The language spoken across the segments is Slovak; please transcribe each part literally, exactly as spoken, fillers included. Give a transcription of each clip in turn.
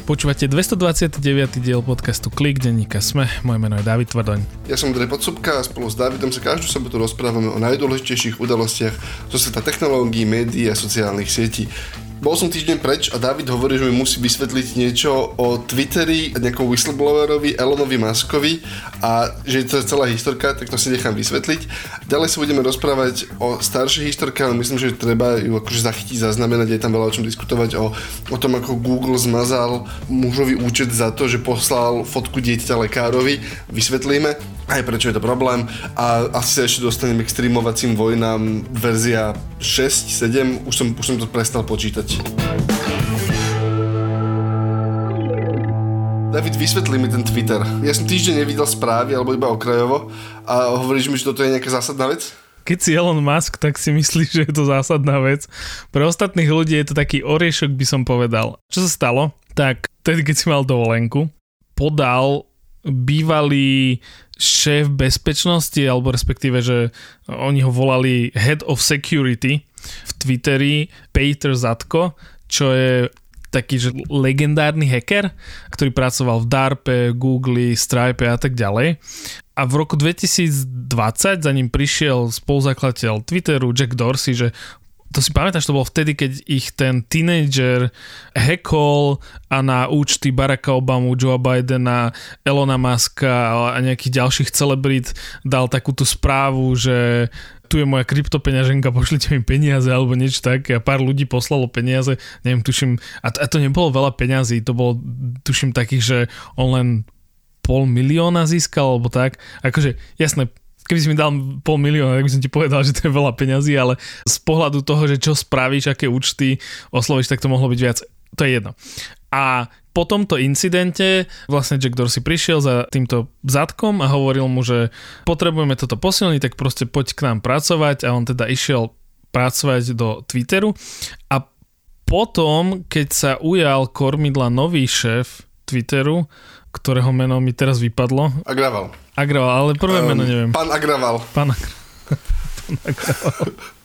Počúvate dvestodvadsiaty deviaty diel podcastu Klik denníka SME. Moje meno je Dávid Tvrdoň. Ja som Andrej Podsúbka a spolu s Dávidom sa každú sobotu rozprávame o najdôležitejších udalostiach zo sveta technológií, médií a sociálnych sietí. Bol som týždeň preč a Dávid hovorí, že mi musí vysvetliť niečo o Twitteri, nejakom whistleblowerovi, Elonovi Muskovi a že to je celá historka, tak to si nechám vysvetliť. Ďalej sa budeme rozprávať o staršej historke, ale myslím, že treba ju akože zachytiť, zaznamenať, je tam veľa o čom diskutovať, o, o tom, ako Google zmazal mužový účet za to, že poslal fotku dieťaťa lekárovi. Vysvetlíme aj prečo je to problém a asi sa ešte dostaneme k streamovacím vojnám verzia šesť, sedem, už som, už som to prestal počítať. David, vysvetlí mi ten Twitter. Ja som týždeň nevidel správy alebo iba okrajovo a hovoríš mi, že toto je nejaká zásadná vec? Keď si Elon Musk, tak si myslíš, že je to zásadná vec. Pre ostatných ľudí je to taký oriešok, by som povedal. Čo sa stalo? Tak tedy, keď si mal dovolenku, podal bývalý šéf bezpečnosti, alebo respektíve, že oni ho volali Head of Security v Twitteri, Peter Zatko, čo je taký, že legendárny hacker, ktorý pracoval v DARPe, Google, Stripe a tak ďalej. A v roku dvetisícdvadsať za ním prišiel spoluzakladateľ Twitteru Jack Dorsey, že to si pamätáš, to bolo vtedy, keď ich ten teenager hackol a na účty Baracka Obamu, Joea Bidena, Elona Muska a nejakých ďalších celebrít dal takúto správu, že tu je moja kryptopeňaženka, pošlite mi peniaze alebo niečo také a pár ľudí poslalo peniaze, neviem, tuším, a to, a to nebolo veľa peňazí, to bolo, tuším, takých, že on len pol milióna získal alebo tak, akože jasné, keby si mi dal pol milióna, tak by som ti povedal, že to je veľa peňazí, ale z pohľadu toho, že čo spravíš, aké účty oslovíš, tak to mohlo byť viac. To je jedno. A po tomto incidente vlastne Jack Dorsey prišiel za týmto Zatkom a hovoril mu, že potrebujeme toto posilniť, tak proste poď k nám pracovať a on teda išiel pracovať do Twitteru a potom, keď sa ujal kormidla nový šéf Twitteru, ktorého meno mi teraz vypadlo. Agraval. Agraval, ale prvé um, meno neviem. Pán Agraval. Pán Agraval. Pán Agraval.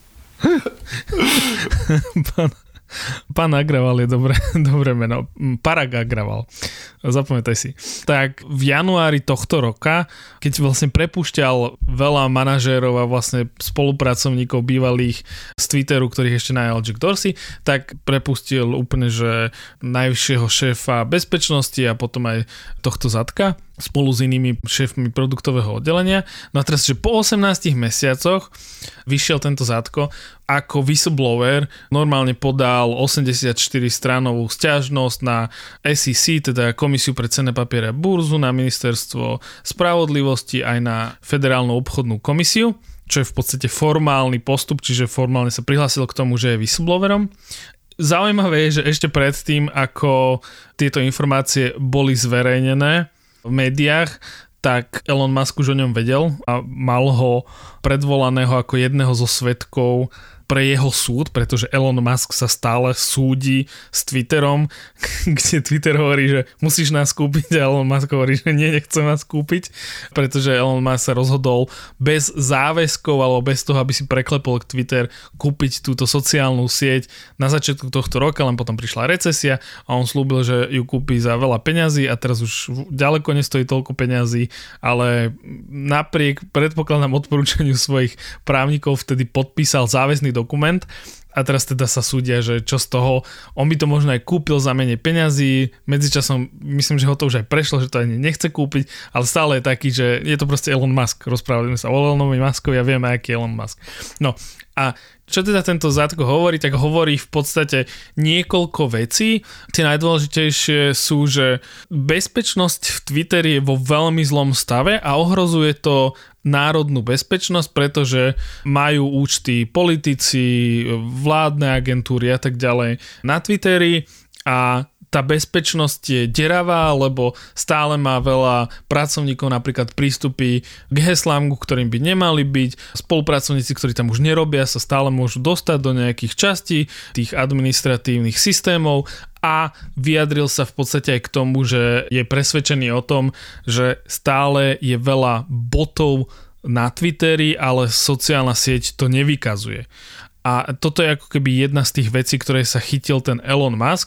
Pán, pán Agraval je dobré, dobré meno. Parag Agraval. Zapamätaj si. Tak v januári tohto roka, keď vlastne prepúšťal veľa manažérov a vlastne spolupracovníkov bývalých z Twitteru, ktorých ešte najal Jack Dorsey, tak prepustil úplne, že najvyššieho šéfa bezpečnosti a potom aj tohto Zatka spolu s inými šéfmi produktového oddelenia. No a teraz, že po osemnástich mesiacoch vyšiel tento Zatko ako whistleblower, normálne podal osemdesiatštyri stranovú sťažnosť na es í cé, teda Komisiu pre cenné papiere a burzu, na Ministerstvo spravodlivosti aj na Federálnu obchodnú komisiu, čo je v podstate formálny postup, čiže formálne sa prihlásil k tomu, že je whistleblowerom. Zaujímavé je, že ešte predtým, ako tieto informácie boli zverejnené v médiách, tak Elon Musk už o ňom vedel a mal ho predvolaného ako jedného zo svedkov pre jeho súd, pretože Elon Musk sa stále súdi s Twitterom, kde Twitter hovorí, že musíš nás kúpiť a Elon Musk hovorí, že nie, nechcem nás kúpiť, pretože Elon Musk sa rozhodol bez záväzkov alebo bez toho, aby si preklepol k Twitter, kúpiť túto sociálnu sieť na začiatku tohto roka, len potom prišla recesia a on slúbil, že ju kúpi za veľa peňazí a teraz už ďaleko nestojí toľko peňazí, ale napriek predpokladám odporúčaniu svojich právnikov vtedy podpísal záväzný dokument a teraz teda sa súdia, že čo z toho, on by to možno aj kúpil za menej peňazí, medzičasom myslím, že ho to už aj prešlo, že to ani nechce kúpiť, ale stále je taký, že je to proste Elon Musk, rozprávali sme sa o Elonovi Muskovi a vieme, aký je Elon Musk. No a čo teda tento Zatko hovorí, tak hovorí v podstate niekoľko vecí. Tie najdôležitejšie sú, že bezpečnosť v Twitteri je vo veľmi zlom stave a ohrozuje to národnú bezpečnosť, pretože majú účty politici, vládne agentúry a tak ďalej na Twitteri a tá bezpečnosť je deravá, lebo stále má veľa pracovníkov napríklad prístupy k heslám, ku ktorým by nemali byť. Spolupracovníci, ktorí tam už nerobia, sa stále môžu dostať do nejakých častí tých administratívnych systémov a vyjadril sa v podstate aj k tomu, že je presvedčený o tom, že stále je veľa botov na Twitteri, ale sociálna sieť to nevykazuje. A toto je ako keby jedna z tých vecí, ktoré sa chytil ten Elon Musk.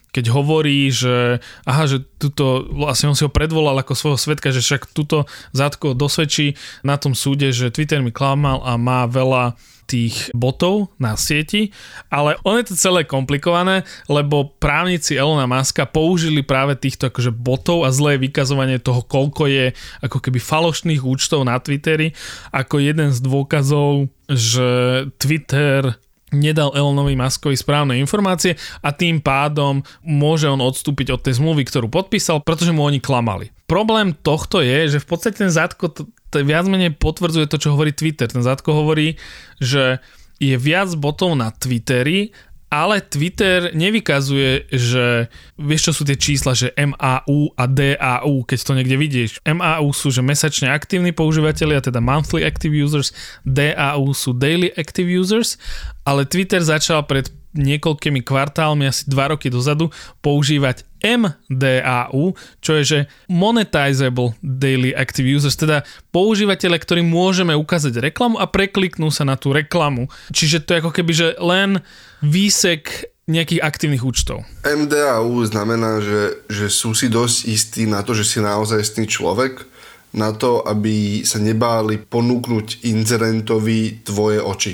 keď hovorí, že aha, že tuto, vlastne on si ho predvolal ako svojho svedka, že však tuto Zátko dosvedčí na tom súde, že Twitter mi klamal a má veľa tých botov na sieti, ale on je to celé komplikované, lebo právnici Elona Muska použili práve týchto akože botov a zlé vykazovanie toho, koľko je ako keby falošných účtov na Twitteri, ako jeden z dôkazov, že Twitter nedal Elonovi Muskovi správne informácie a tým pádom môže on odstúpiť od tej zmluvy, ktorú podpísal, pretože mu oni klamali. Problém tohto je, že v podstate ten Zátko to, to viac menej potvrdzuje to, čo hovorí Twitter. Ten Zátko hovorí, že je viac botov na Twitteri, ale Twitter nevykazuje, že vieš, čo sú tie čísla, že em á ú a dé á ú, keď to niekde vidíš. em á ú sú, že mesačne aktívni používatelia, teda monthly active users, dé á ú sú daily active users, ale Twitter začal pred niekoľkými kvartálmi, asi dva roky dozadu, používať em dé á ú, čo je, že monetizable daily active users, teda používateľe, ktorým môžeme ukázať reklamu a prekliknú sa na tú reklamu. Čiže to je ako keby, že len výsek nejakých aktívnych účtov. em dé á ú znamená, že, že sú si dosť istí na to, že si naozajstný človek, na to, aby sa nebáli ponúknuť inzerentovi tvoje oči.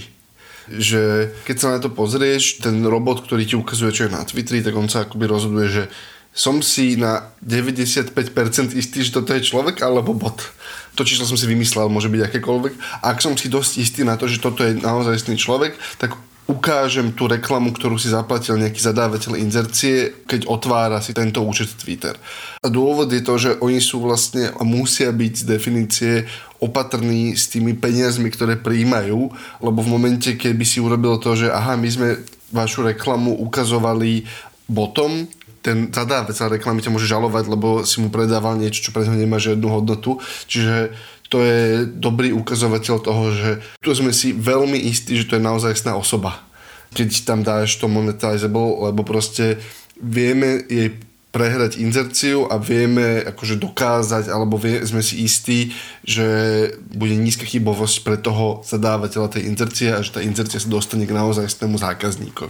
Že keď sa na to pozrieš, ten robot, ktorý ti ukazuje, čo je na Twitteri, tak on sa akoby rozhoduje, že som si na deväťdesiatpäť percent istý, že toto je človek alebo bot. To číslo som si vymyslel, môže byť akékoľvek. Ak som si dosť istý na to, že toto je naozajstný človek, tak ukážem tú reklamu, ktorú si zaplatil nejaký zadávateľ inzercie, keď otvára si tento účet Twitter. A dôvod je to, že oni sú vlastne a musia byť z definície opatrní s tými peniazmi, ktoré prijímajú, lebo v momente, keby si urobil to, že aha, my sme vašu reklamu ukazovali botom, ten zadávateľ reklamy ťa môže žalovať, lebo si mu predával niečo, čo pre neho nemá žiadnu hodnotu. Čiže to je dobrý ukazovateľ toho, že tu sme si veľmi istí, že to je naozajstná osoba. Keď tam dáš to monetizable, lebo proste vieme jej prehrať inzerciu a vieme akože dokázať, alebo vie, sme si istí, že bude nízka chybovosť pre toho zadávateľa tej inzercie a že tá inzercia sa dostane k naozajstnému zákazníkovi.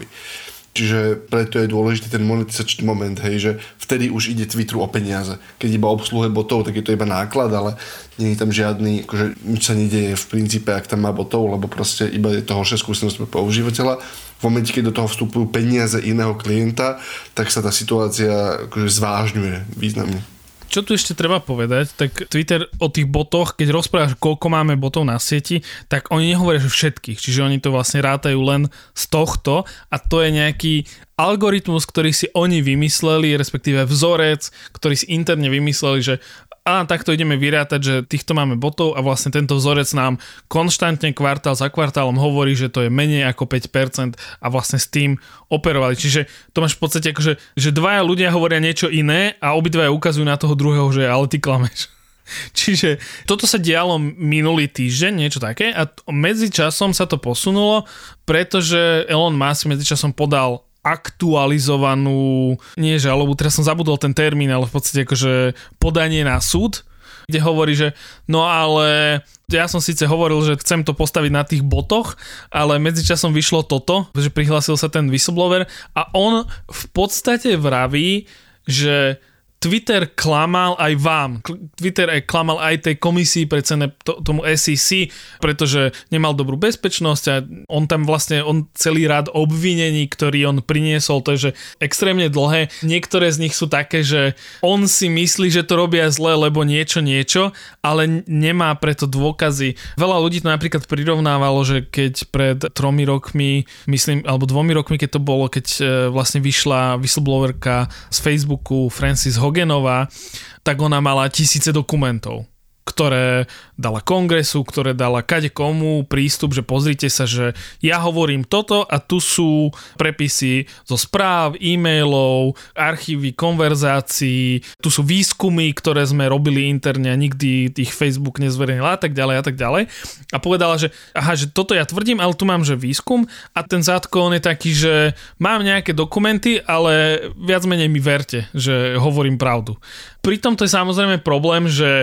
Čiže preto je dôležitý ten monetizačný moment, hej, že vtedy už ide Twitteru o peniaze. Keď iba obsluhuje botov, tak je to iba náklad, ale nie je tam žiadny, akože nič sa nedieje v princípe, ak tam má botov, lebo proste iba je to horšia skúsenosť pre používateľa. V momente, keď do toho vstupujú peniaze iného klienta, tak sa tá situácia akože zvážňuje významne. Čo tu ešte treba povedať, tak Twitter o tých botoch, keď rozprávaš, koľko máme botov na sieti, tak oni nehovoria, že všetkých, čiže oni to vlastne rátajú len z tohto a to je nejaký algoritmus, ktorý si oni vymysleli, respektíve vzorec, ktorý si interne vymysleli, že a takto ideme vyrátať, že týchto máme botov a vlastne tento vzorec nám konštantne kvartál za kvartálom hovorí, že to je menej ako päť percent a vlastne s tým operovali. Čiže to máš v podstate akože, že dvaja ľudia hovoria niečo iné a obidvaja ukazujú na toho druhého, že ale ty klameš. Čiže toto sa dialo minulý týždeň, niečo také a medzi časom sa to posunulo, pretože Elon Musk medzi časom podal aktualizovanú, nie žalobu, teraz som zabudol ten termín, ale v podstate akože podanie na súd, kde hovorí, že no ale ja som síce hovoril, že chcem to postaviť na tých botoch, ale medzičasom vyšlo toto, že prihlásil sa ten whistleblower a on v podstate vraví, že Twitter klamal aj vám. Twitter aj klamal aj tej komisii pre cene to, tomu es í cé, pretože nemal dobrú bezpečnosť a on tam vlastne, on celý rád obvinení, ktorý on priniesol, to je, že extrémne dlhé. Niektoré z nich sú také, že on si myslí, že to robia zle, lebo niečo, niečo, ale nemá preto dôkazy. Veľa ľudí to napríklad prirovnávalo, že keď pred tromi rokmi, myslím, alebo dvomi rokmi, keď to bolo, keď vlastne vyšla whistleblowerka z Facebooku Frances Hoganová, tak ona mala tisíce dokumentov, ktoré dala kongresu, ktoré dala kade komu prístup, že pozrite sa, že ja hovorím toto a tu sú prepisy zo správ, e-mailov, archívy konverzácií, tu sú výskumy, ktoré sme robili interne a nikdy ich Facebook nezverejnil a tak ďalej a tak ďalej. A povedala, že aha, že toto ja tvrdím, ale tu mám, že výskum a ten Zátko, on je taký, že mám nejaké dokumenty, ale viac menej mi verte, že hovorím pravdu. Pritom to je samozrejme problém, že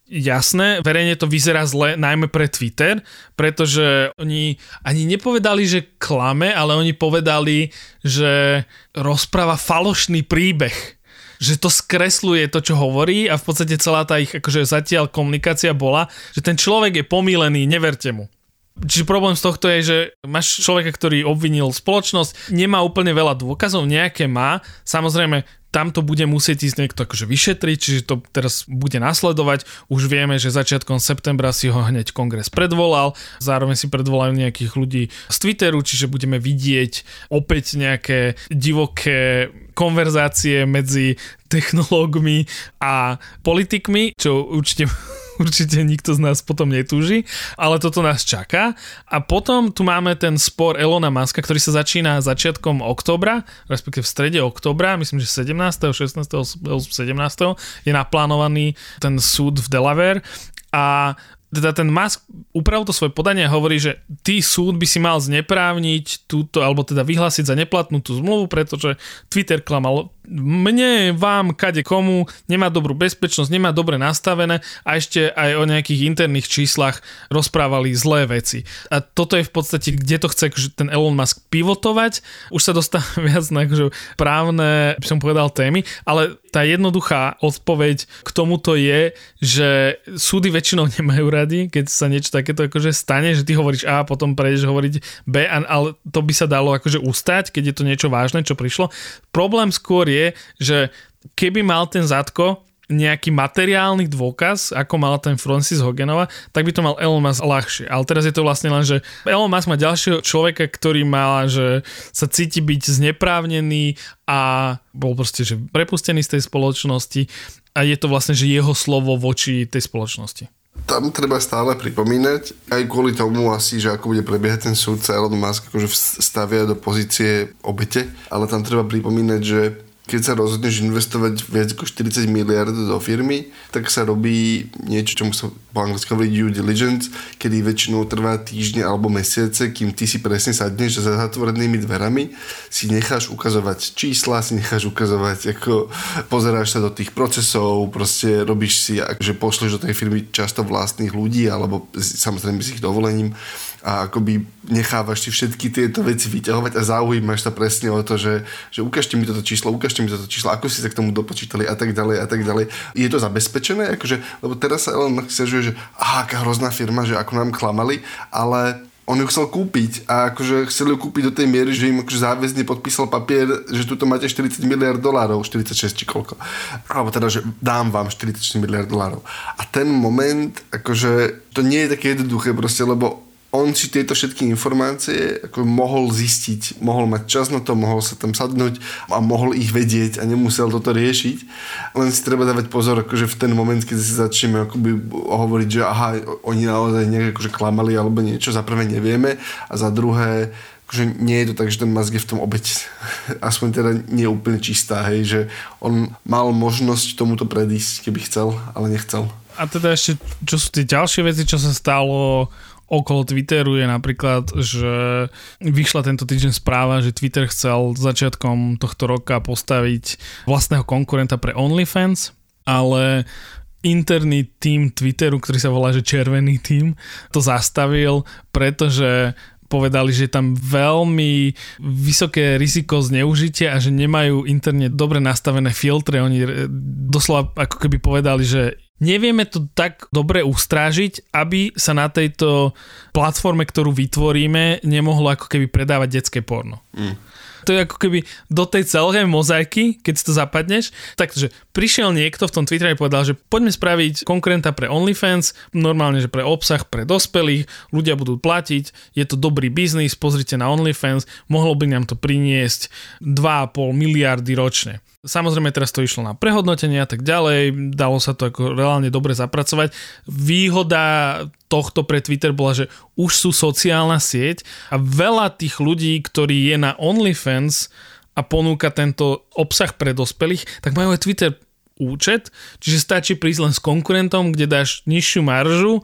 jasné, verejne to vyzerá zle, najmä pre Twitter, pretože oni ani nepovedali, že klame, ale oni povedali, že rozpráva falošný príbeh. Že to skresluje to, čo hovorí a v podstate celá tá ich akože zatiaľ komunikácia bola, že ten človek je pomýlený, neverte mu. Čiže problém z tohto je, že máš človeka, ktorý obvinil spoločnosť, nemá úplne veľa dôkazov, nejaké má, samozrejme tam to bude musieť ísť niekto akože vyšetriť, čiže to teraz bude nasledovať. Už vieme, že začiatkom septembra si ho hneď kongres predvolal, zároveň si predvolajú nejakých ľudí z Twitteru, čiže budeme vidieť opäť nejaké divoké konverzácie medzi technológmi a politikmi, čo určite určite nikto z nás potom netúži, ale toto nás čaká. A potom tu máme ten spor Elona Muska, ktorý sa začína začiatkom októbra, respektíve v strede októbra, myslím, že sedemnásteho, šestnásteho, sedemnásteho je naplánovaný ten súd v Delaware a teda ten Musk upravil to svoje podanie a hovorí, že ty súd by si mal zneprávniť túto, alebo teda vyhlásiť za neplatnú tú zmluvu, pretože Twitter klamal mne, vám, kade komu, nemá dobrú bezpečnosť, nemá dobre nastavené a ešte aj o nejakých interných číslach rozprávali zlé veci. A toto je v podstate, kde to chce ten Elon Musk pivotovať. Už sa dostáva viac na akože právne, by som povedal, témy, ale tá jednoduchá odpoveď k tomuto je, že súdy väčšinou nemajú rady, keď sa niečo takéto akože stane, že ty hovoríš A, potom prejdeš hovoriť B, ale to by sa dalo akože ustať, keď je to niečo vážne, čo prišlo. Problém skôr je, že keby mal ten Zadko nejaký materiálny dôkaz, ako mal ten Francis Hoganova, tak by to mal Elon Musk ľahšie. Ale teraz je to vlastne len, že Elon Musk má ďalšieho človeka, ktorý mal, že sa cíti byť zneprávnený a bol proste že prepustený z tej spoločnosti a je to vlastne, že jeho slovo voči tej spoločnosti. Tam treba stále pripomínať, aj kvôli tomu asi, že ako bude prebiehať ten súd, sa Elon Musk akože stavia do pozície obete, ale tam treba pripomínať, že keď sa rozhodneš investovať viac ako štyridsať miliárd do firmy, tak sa robí niečo, čomu sa po anglicky hovorí due diligence, kedy väčšinou trvá týždne alebo mesiace, kým ty si presne sadneš za zatvorenými dverami, si necháš ukazovať čísla, si necháš ukazovať, ako pozeráš sa do tých procesov, proste robíš si, že pošleš do tej firmy často vlastných ľudí, alebo samozrejme s ich dovolením a akoby nechávaš si všetky tieto veci vyťahovať a zaujímaš sa presne o to, že, že ukážte mi toto číslo, ukážte mi toto číslo, ako ste sa k tomu dopočítali a tak ďalej a tak ďalej. Je to zabezpečené? Akože, lebo teraz sa Elon Musk sťažuje, že aha, aká hrozná firma, že ako nám klamali, ale on ju chcel kúpiť a akože chcel ju kúpiť do tej miery, že im akože záväzne podpísal papier, že tuto máte štyridsať miliárd dolárov, štyridsaťšesť či koľko. Alebo teda, že dám vám štyridsaťšesť miliárd dolárov. A ten moment, akože to nie je také jednoduché proste, lebo on si tieto všetky informácie ako mohol zistiť, mohol mať čas na to, mohol sa tam sadnúť a mohol ich vedieť a nemusel toto riešiť. Len si treba dávať pozor, akože v ten moment, keď si začneme akoby hovoriť, že aha, oni naozaj nejak akože klamali alebo niečo, za prvé nevieme a za druhé akože nie je to tak, že ten Musk je v tom obeť. Aspoň teda nie je úplne čistá, hej, že on mal možnosť tomuto predísť, keby chcel, ale nechcel. A teda ešte, čo sú tie ďalšie veci, čo sa stalo okolo Twitteru, je napríklad, že vyšla tento týždeň správa, že Twitter chcel začiatkom tohto roka postaviť vlastného konkurenta pre OnlyFans, ale interný tím Twitteru, ktorý sa volá, že Červený tím, to zastavil, pretože povedali, že je tam veľmi vysoké riziko zneužitia a že nemajú interne dobre nastavené filtre. Oni doslova ako keby povedali, že nevieme to tak dobre ustrážiť, aby sa na tejto platforme, ktorú vytvoríme, nemohlo ako keby predávať detské porno. Mm. To je ako keby do tej celej mozaiky, keď si to zapadneš. Takže prišiel niekto v tom Twitteri a povedal, že poďme spraviť konkurenta pre OnlyFans, normálne, že pre obsah, pre dospelých, ľudia budú platiť, je to dobrý biznis, pozrite na OnlyFans, mohlo by nám to priniesť dva a pol miliardy ročne. Samozrejme teraz to išlo na prehodnotenie a tak ďalej, dalo sa to ako reálne dobre zapracovať. Výhoda tohto pre Twitter bola, že už sú sociálna sieť a veľa tých ľudí, ktorí je na OnlyFans a ponúka tento obsah pre dospelých, tak majú aj Twitter účet, čiže stačí prísť len s konkurentom, kde dáš nižšiu maržu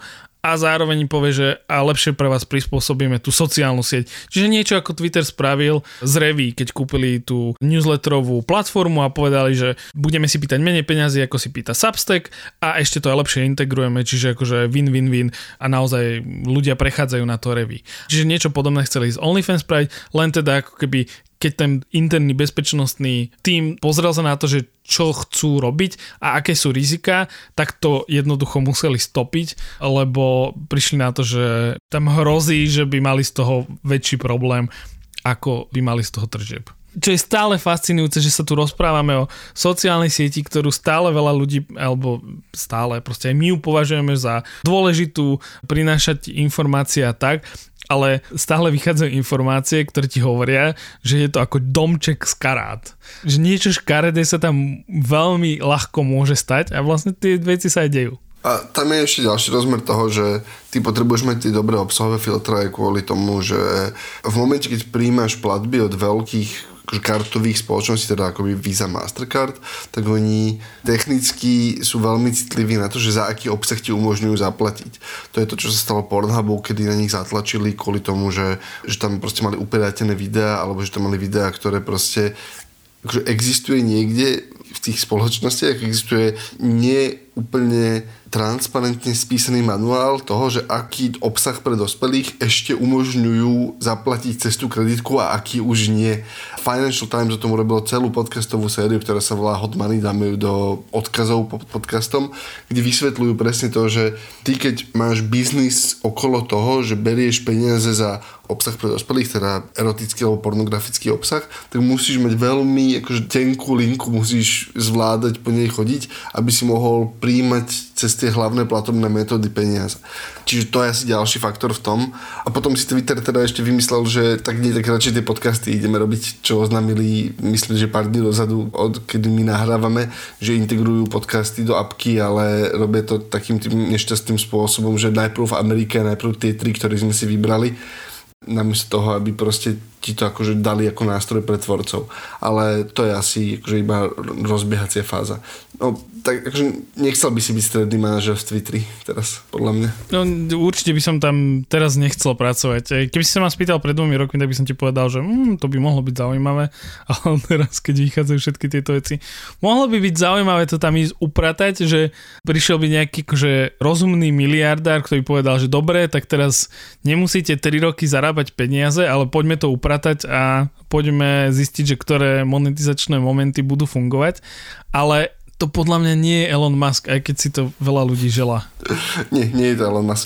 a zároveň povie, že a lepšie pre vás prispôsobíme tú sociálnu sieť. Čiže niečo ako Twitter spravil z Revy, keď kúpili tú newsletterovú platformu a povedali, že budeme si pýtať menej peňazí, ako si pýta Substack a ešte to aj lepšie integrujeme, čiže akože win, win, win a naozaj ľudia prechádzajú na to Revy. Čiže niečo podobné chceli z OnlyFans spraviť, len teda ako keby keď ten interný bezpečnostný tím pozrel sa na to, že čo chcú robiť a aké sú rizika, tak to jednoducho museli stopiť, lebo prišli na to, že tam hrozí, že by mali z toho väčší problém, ako by mali z toho tržieb. Čo je stále fascinujúce, že sa tu rozprávame o sociálnej sieti, ktorú stále veľa ľudí, alebo stále proste aj my ju považujeme za dôležitú, prinášať informácie a tak, ale stále vychádzajú informácie, ktoré ti hovoria, že je to ako domček z karát. Že niečo škaredé sa tam veľmi ľahko môže stať a vlastne tie veci sa aj dejú. A tam je ešte ďalší rozmer toho, že ty potrebuješ mať tie dobré obsahové filtre aj kvôli tomu, že v momente, keď príjmaš platby od veľkých kartových spoločností, teda akoby Visa, Mastercard, tak oni technicky sú veľmi citliví na to, že za aký obsah ti umožňujú zaplatiť. To je to, čo sa stalo Pornhubu, kedy na nich zatlačili kvôli tomu, že, že tam proste mali uperátené videá, alebo že tam mali videá, ktoré proste akože existuje niekde v tých spoločnostiach, existuje nie úplne transparentne spísaný manuál toho, že aký obsah pre dospelých ešte umožňujú zaplatiť cez tú kreditku a aký už nie. Financial Times o tom urobilo celú podcastovú sériu, ktorá sa volá Hot Money, dáme ju do odkazov pod podcastom, kde vysvetľujú presne to, že ty keď máš biznis okolo toho, že berieš peniaze za obsah pre dospelých, teda erotický alebo pornografický obsah, tak musíš mať veľmi akože tenkú linku, musíš zvládať po nej chodiť, aby si mohol príjmať cez tie hlavné platobné metódy peniaze. Čiže to je asi ďalší faktor v tom. A potom si Twitter teda ešte vymyslel, že tak nie, tak radšej tie podcasty ideme robiť, čo oznámili, myslím, že pár dní dozadu, od kedy my nahrávame, že integrujú podcasty do apky, ale robia to takým tým nešťastným spôsobom, že najprv v Amerike, najprv tie tri, ktoré sme si vybrali, namiesto toho, aby proste ti to akože dali ako nástroj pre tvorcov. Ale to je asi akože iba rozbiehacia fáza. No, tak akože nechcel by si byť stredný manažer v Twitteri teraz, podľa mňa. No, určite by som tam teraz nechcel pracovať. Keby si sa ma spýtal pred dvomi rokmi, tak by som ti povedal, že mm, to by mohlo byť zaujímavé, ale teraz, keď vychádzajú všetky tieto veci, mohlo by byť zaujímavé to tam ísť upratať, že prišiel by nejaký akože rozumný miliardár, ktorý povedal, že dobre, tak teraz nemusíte tri roky zarábať peniaze, ale poďme to upratať a poďme zistiť, že ktoré monetizačné momenty budú fungovať, ale to podľa mňa nie je Elon Musk, aj keď si to veľa ľudí želá. Nie, nie je to Elon Musk.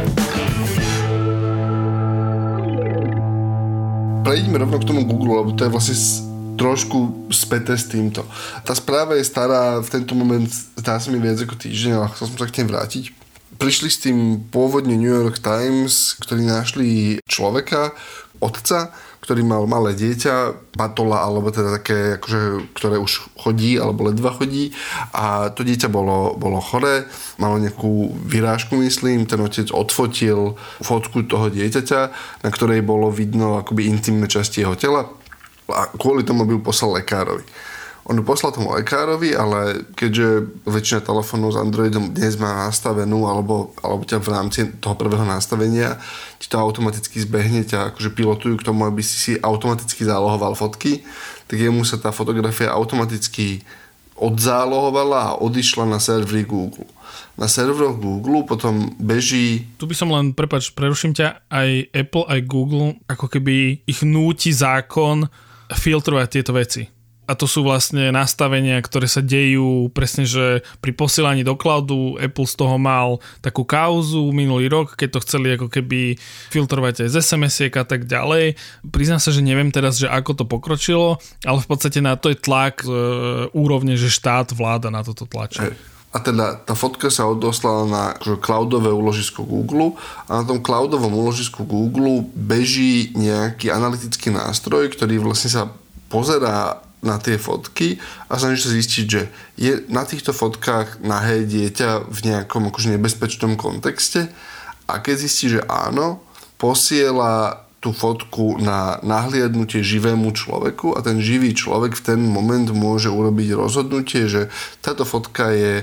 Prejdeme rovno k tomu Google, lebo to je vlastne trošku späté s týmto. Tá správa je stará, v tento moment zdá sa mi viac ako týždeň, ale chcel som sa k nej vrátiť. Prišli s tým pôvodne New York Times, ktorí našli človeka, otca, ktorý mal malé dieťa, patola, alebo teda také, akože, ktoré už chodí, alebo ledva chodí. A to dieťa bolo, bolo choré, malo nejakú vyrážku, myslím. Ten otec odfotil fotku toho dieťaťa, na ktorej bolo vidno akoby intimné časti jeho tela. A kvôli tomu by ju poslal lekárovi. On ju poslal tomu lekárovi, ale keďže väčšina telefónov s Androidom dnes má nastavenú, alebo, alebo ťa v rámci toho prvého nastavenia ti to automaticky zbehne, ťa akože pilotujú k tomu, aby si si automaticky zálohoval fotky, tak jemu sa tá fotografia automaticky odzálohovala a odišla na servery Google. Na serveroch Google potom beží... Tu by som len, prepáč, preruším ťa, aj Apple, aj Google, ako keby ich núti zákon filtrovať tieto veci. A to sú vlastne nastavenia, ktoré sa dejú presne, že pri posielaní do cloudu Apple z toho mal takú kauzu minulý rok, keď to chceli ako keby filtrovať aj z es em esiek a tak ďalej. Priznám sa, že neviem teraz, že ako to pokročilo, ale v podstate na to je tlak e, úrovne, že štát, vláda na toto tlačí. A teda tá fotka sa odoslala na cloudové úložisko Google a na tom cloudovom úložisku Google beží nejaký analytický nástroj, ktorý vlastne sa pozerá na tie fotky a snažíš sa zistiť, že je na týchto fotkách nahé dieťa v nejakom akože nebezpečnom kontexte a keď zistí, že áno, posiela tú fotku na nahliadnutie živému človeku a ten živý človek v ten moment môže urobiť rozhodnutie, že táto fotka je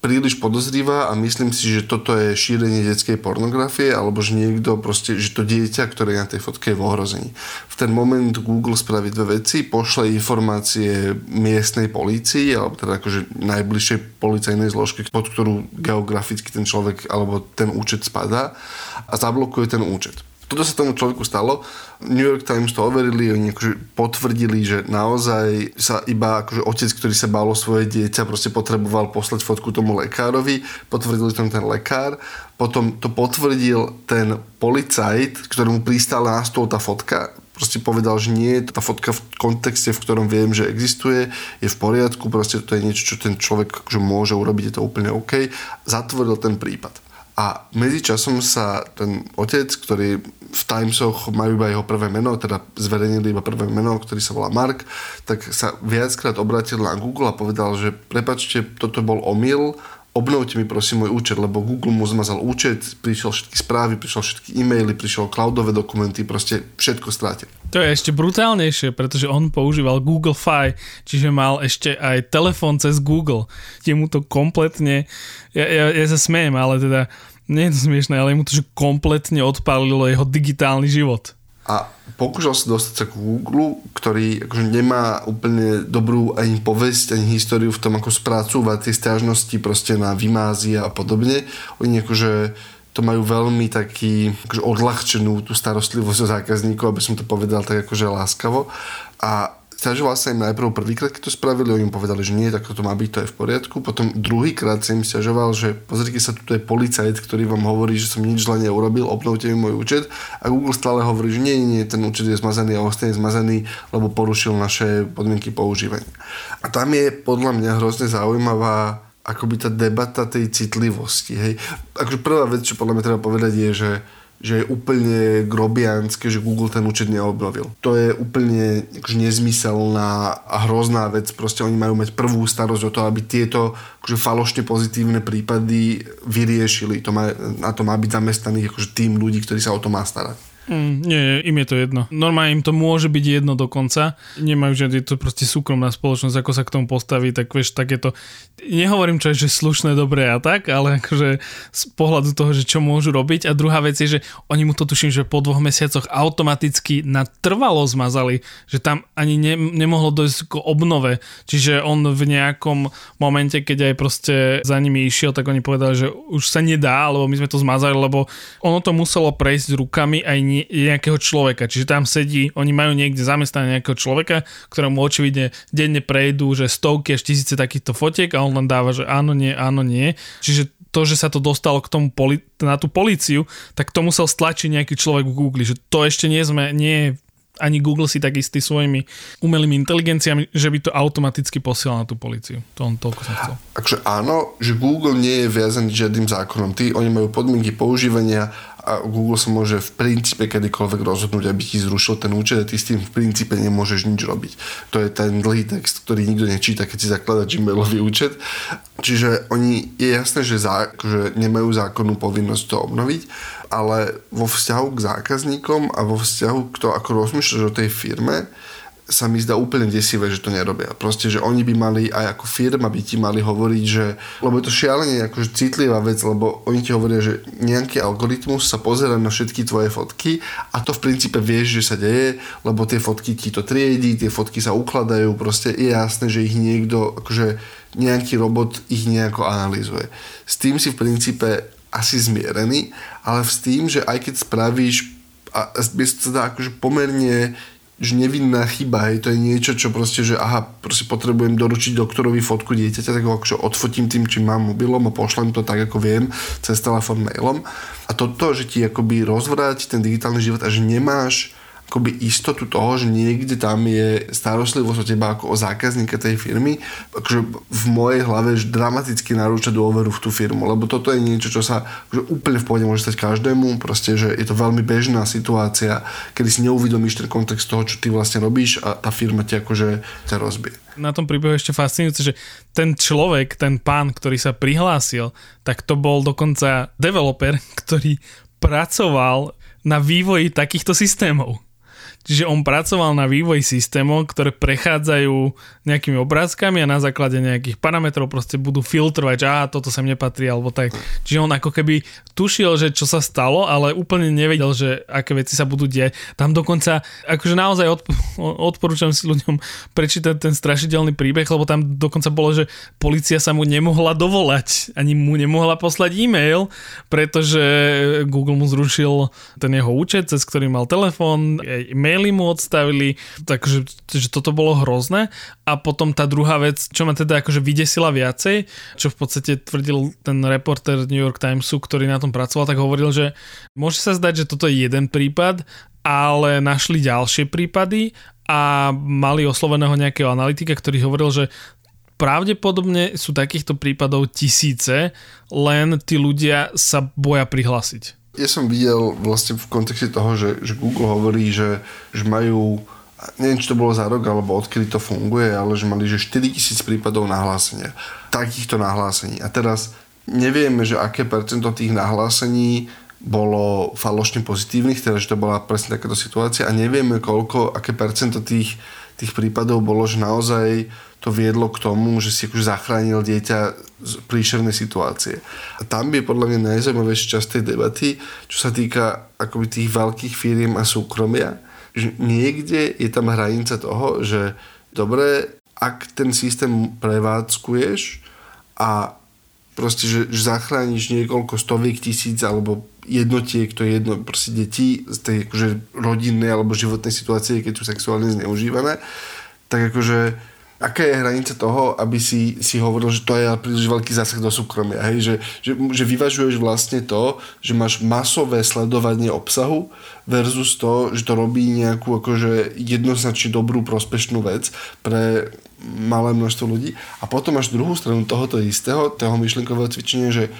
príliš podozrivá a myslím si, že toto je šírenie detskej pornografie alebo že niekto proste, že to dieťa, ktoré je na tej fotke je v ohrození. V ten moment Google spraví dve veci, pošle informácie miestnej polícii alebo teda akože najbližšej policajnej zložke, pod ktorú geograficky ten človek alebo ten účet spadá a zablokuje ten účet. Toto sa tomu človeku stalo. New York Times to overili, oni akože potvrdili, že naozaj sa iba akože otec, ktorý sa bál o svoje dieťa, proste potreboval poslať fotku tomu lekárovi, potvrdil tam ten lekár, potom to potvrdil ten policajt, ktorému pristála na stôl tá fotka, proste povedal, že nie, tá fotka v kontexte, v ktorom viem, že existuje, je v poriadku, proste to je niečo, čo ten človek akože môže urobiť, je to úplne OK. Zatvoril ten prípad. A medzičasom sa ten otec, ktorý v Timesoch majú iba jeho prvé meno, teda zverejnili iba prvé meno, ktorý sa volá Mark, tak sa viackrát obrátil na Google a povedal, že prepáčte, toto bol omyl, obnovte mi prosím môj účet, lebo Google mu zmazal účet, prišiel všetky správy, prišiel všetky e-maily, prišiel cloudové dokumenty, proste všetko strátil. To je ešte brutálnejšie, pretože on používal Google Fi, čiže mal ešte aj telefón cez Google. Je mu to kompletne, ja, ja, ja sa smejem, ale teda nie je to smiešné, ale mu to že kompletne odpálilo jeho digitálny život. A pokúšal sa dostať sa k Google, ktorý akože nemá úplne dobrú ani povesť, ani históriu v tom, ako spracúvať tie sťažnosti proste na vymázy a podobne. Oni akože to majú veľmi taký akože odľahčenú tú starostlivosť o zákazníkov, aby som to povedal tak akože láskavo. A sťažoval sa im najprv prvýkrát, keď to spravili, oni im povedali, že nie, tak to má byť, to je v poriadku. Potom druhýkrát sa im sťažoval, že pozrite sa, tu je policajt, ktorý vám hovorí, že som nič zle neurobil, obnovte mi môj účet. A Google stále hovorí, že nie, nie, ten účet je zmazaný a ostane zmazaný, lebo porušil naše podmienky používania. A tam je podľa mňa hrozne zaujímavá akoby tá debata tej citlivosti. Hej. Akože prvá vec, čo podľa mňa treba povedať je, že že je úplne grobiánske, že Google ten účet neobnovil. To je úplne akože nezmyselná a hrozná vec. Proste oni majú mať prvú starosť o to, aby tieto akože falošne pozitívne prípady vyriešili. To má, na to má byť zamestnaných akože tým ľudí, ktorí sa o to má starať. Mm, nie, im je to jedno. Normálne im to môže byť jedno dokonca. Nemajú, že je to proste súkromná spoločnosť, ako sa k tomu postaví, tak vieš, tak je to... Nehovorím, čo je, že slušné, dobré a tak, ale akože z pohľadu toho, že čo môžu robiť. A druhá vec je, že oni mu to tuším, že po dvoch mesiacoch automaticky natrvalo zmazali, že tam ani ne, nemohlo dojsť k obnove. Čiže on v nejakom momente, keď aj proste za nimi išiel, tak oni povedali, že už sa nedá, lebo my sme to zmazali, lebo ono to muselo prejsť rukami aj nejakého človeka. Čiže tam sedí, oni majú niekde zamestnané nejakého človeka, ktorému očividne denne prejdú, že stovky až tisíce takýchto fotiek a on len dáva, že áno, nie, áno, nie. Čiže to, že sa to dostalo k tomu poli- na tú políciu, tak to musel stlačiť nejaký človek v Google, že to ešte nie sme, nie ani Google si tak istý svojimi umelými inteligenciami, že by to automaticky posielal na tú políciu. To on toľko som chcel. Takže áno, že Google nie je viazaný žiadnym zákonom. Tí, oni majú podmienky používania a Google sa môže v princípe kedykoľvek rozhodnúť, aby ti zrušil ten účet a ty s tým v princípe nemôžeš nič robiť. To je ten dlhý text, ktorý nikto nečíta, keď si zakladá Gmailový účet. Čiže oni, je jasné, že, zá, že nemajú zákonnú povinnosť to obnoviť, ale vo vzťahu k zákazníkom a vo vzťahu k to, ako rozmýšľaš o tej firme, sa mi zdá úplne desivé, že to nerobia. Proste, že oni by mali aj ako firma by ti mali hovoriť, že lebo je to šialene akože citlivá vec, lebo oni ti hovoria, že nejaký algoritmus sa pozerá na všetky tvoje fotky a to v princípe vieš, že sa deje, lebo tie fotky ti to triedí, tie fotky sa ukladajú, proste je jasné, že ich niekto, akože nejaký robot ich nejako analyzuje. S tým si v princípe asi zmierený, ale s tým, že aj keď spravíš a sa dá akože pomerne že nevinná chyba, hej, to je niečo, čo proste, že aha, proste potrebujem doručiť doktorovi fotku dieťaťa, tak ho akože odfotím tým, čím mám mobilom a pošlem to tak, ako viem, cez telefón, mailom. A toto, že ti akoby rozvráti ten digitálny život a že nemáš akoby istotu toho, že niekde tam je starostlivosť o teba ako o zákazníka tej firmy, akože v mojej hlave dramaticky narúča dôveru v tú firmu, lebo toto je niečo, čo sa akože úplne v pohode môže stať každému, proste, že je to veľmi bežná situácia, kedy si neuvedomíš ten kontext toho, čo ty vlastne robíš a tá firma ti akože ťa rozbije. Na tom príbehu ešte fascinujúce, že ten človek, ten pán, ktorý sa prihlásil, tak to bol dokonca developer, ktorý pracoval na vývoji takýchto systémov. Čiže on pracoval na vývoji systémov, ktoré prechádzajú nejakými obrázkami a na základe nejakých parametrov proste budú filtrovať, že á, toto sem nepatrí, alebo tak. Čiže on ako keby tušil, že čo sa stalo, ale úplne nevedel, že aké veci sa budú diať. Tam dokonca, akože naozaj odp- odporúčam si ľuďom prečítať ten strašidelný príbeh, lebo tam dokonca bolo, že polícia sa mu nemohla dovolať, ani mu nemohla poslať e-mail, pretože Google mu zrušil ten jeho účet, cez ktorý mal telefón, maily mu odstavili, takže že toto bolo hrozné. A potom tá druhá vec, čo ma teda akože vydesila viacej, čo v podstate tvrdil ten reporter New York Timesu, ktorý na tom pracoval, tak hovoril, že môže sa zdať, že toto je jeden prípad, ale našli ďalšie prípady a mali osloveného nejakého analytika, ktorý hovoril, že pravdepodobne sú takýchto prípadov tisíce, len tí ľudia sa boja prihlásiť. Ja som videl vlastne v kontexte toho, že, že Google hovorí, že, že majú, neviem, či to bolo za rok, alebo odkedy to funguje, ale že mali že štyritisíc prípadov nahlásenia. Takýchto nahlásení. A teraz nevieme, že aké percento tých nahlásení bolo falošne pozitívnych, teda že to bola presne takáto situácia a nevieme koľko, aké percento tých, tých prípadov bolo, že naozaj to viedlo k tomu, že si akože zachránil dieťa z príšernej situácie. A tam je podľa mňa najzaujímavejšia časť tej debaty, čo sa týka akoby tých veľkých firiem a súkromia, že niekde je tam hranica toho, že dobre, ak ten systém prevádzkuješ a proste, že, že zachrániš niekoľko stoviek tisíc alebo jednotiek, to je jedno proste detí z tej akože rodinnej alebo životnej situácie, keď sú sexuálne zneužívané, tak akože aká je hranica toho, aby si, si hovoril, že to je príliš veľký zásah do súkromia, hej? Že, že, že vyvažuješ vlastne to, že máš masové sledovanie obsahu versus to, že to robí nejakú akože jednoznačne dobrú, prospešnú vec pre malé množstvo ľudí. A potom máš druhú stranu tohoto istého, toho myšlienkového cvičenia, že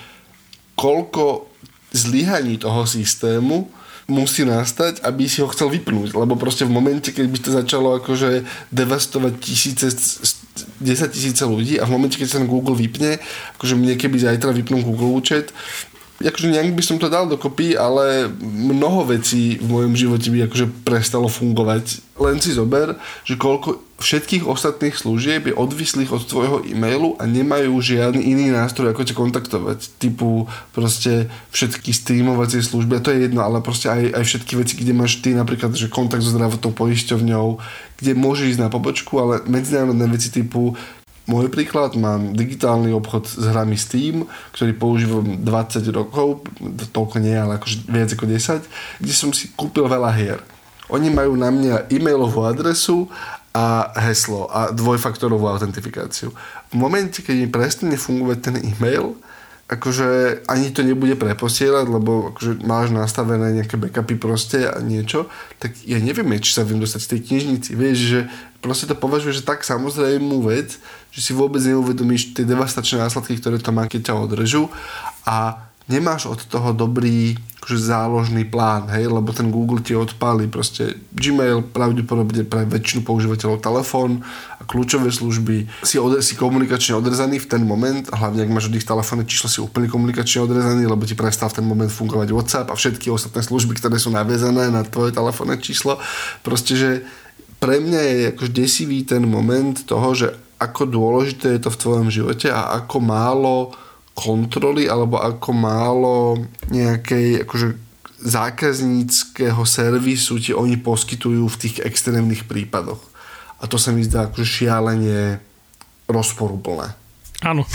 koľko zlyhaní toho systému musí nastať, aby si ho chcel vypnúť. Lebo proste v momente, keď by to začalo akože devastovať tisíce, desať tisíce ľudí a v momente, keď sa na Google vypne, akože mne keby zajtra vypnú Google účet, akože nejak by som to dal dokopy, ale mnoho vecí v mojom živote by akože prestalo fungovať. Len si zober, že koľko všetkých ostatných služieb je odvislých od tvojho e-mailu a nemajú žiadny iný nástroj, ako ťa kontaktovať. Typu proste všetky streamovacie služby, a to je jedno, ale proste aj, aj všetky veci, kde máš ty napríklad že kontakt so zdravotnou poisťovňou, kde môžeš ísť na pobočku, ale medzinárodné veci typu môj príklad, mám digitálny obchod s hrami Steam, ktorý používam dvadsať rokov, toľko nie, ale akože viac ako desať, kde som si kúpil veľa hier. Oni majú na mňa e-mailovú adresu a heslo a dvojfaktorovú autentifikáciu. V momente, keď mi prestane fungovať ten e-mail, akože ani to nebude preposielať, lebo akože máš nastavené nejaké backupy proste a niečo, tak ja neviem, či sa viem dostať z tej knižnici. Vieš, že proste to považuješ že tak samozrejmú vec, že si vôbec neuvedomíš tie devastačné následky, ktoré to má, keď ťa odrežú a nemáš od toho dobrý akože záložný plán, hej, lebo ten Google ti odpáli proste Gmail, pravdepodobne pre väčšinu používateľov telefón a kľúčové služby. Si, od, si komunikačne odrezaný v ten moment, a hlavne ak máš od ich telefónne číslo, si úplne komunikačne odrezaný, lebo ti prestal v ten moment fungovať WhatsApp a všetky ostatné služby, ktoré sú naviazané na tvoje telefónne číslo. Proste, že pre mňa je akože desivý ten moment toho, že ako dôležité je to v tvojom živote a ako málo kontroly alebo ako málo nejakej akože zákazníckeho servisu ti oni poskytujú v tých extrémnych prípadoch. A to sa mi zdá akože šialene rozporuplné. Áno.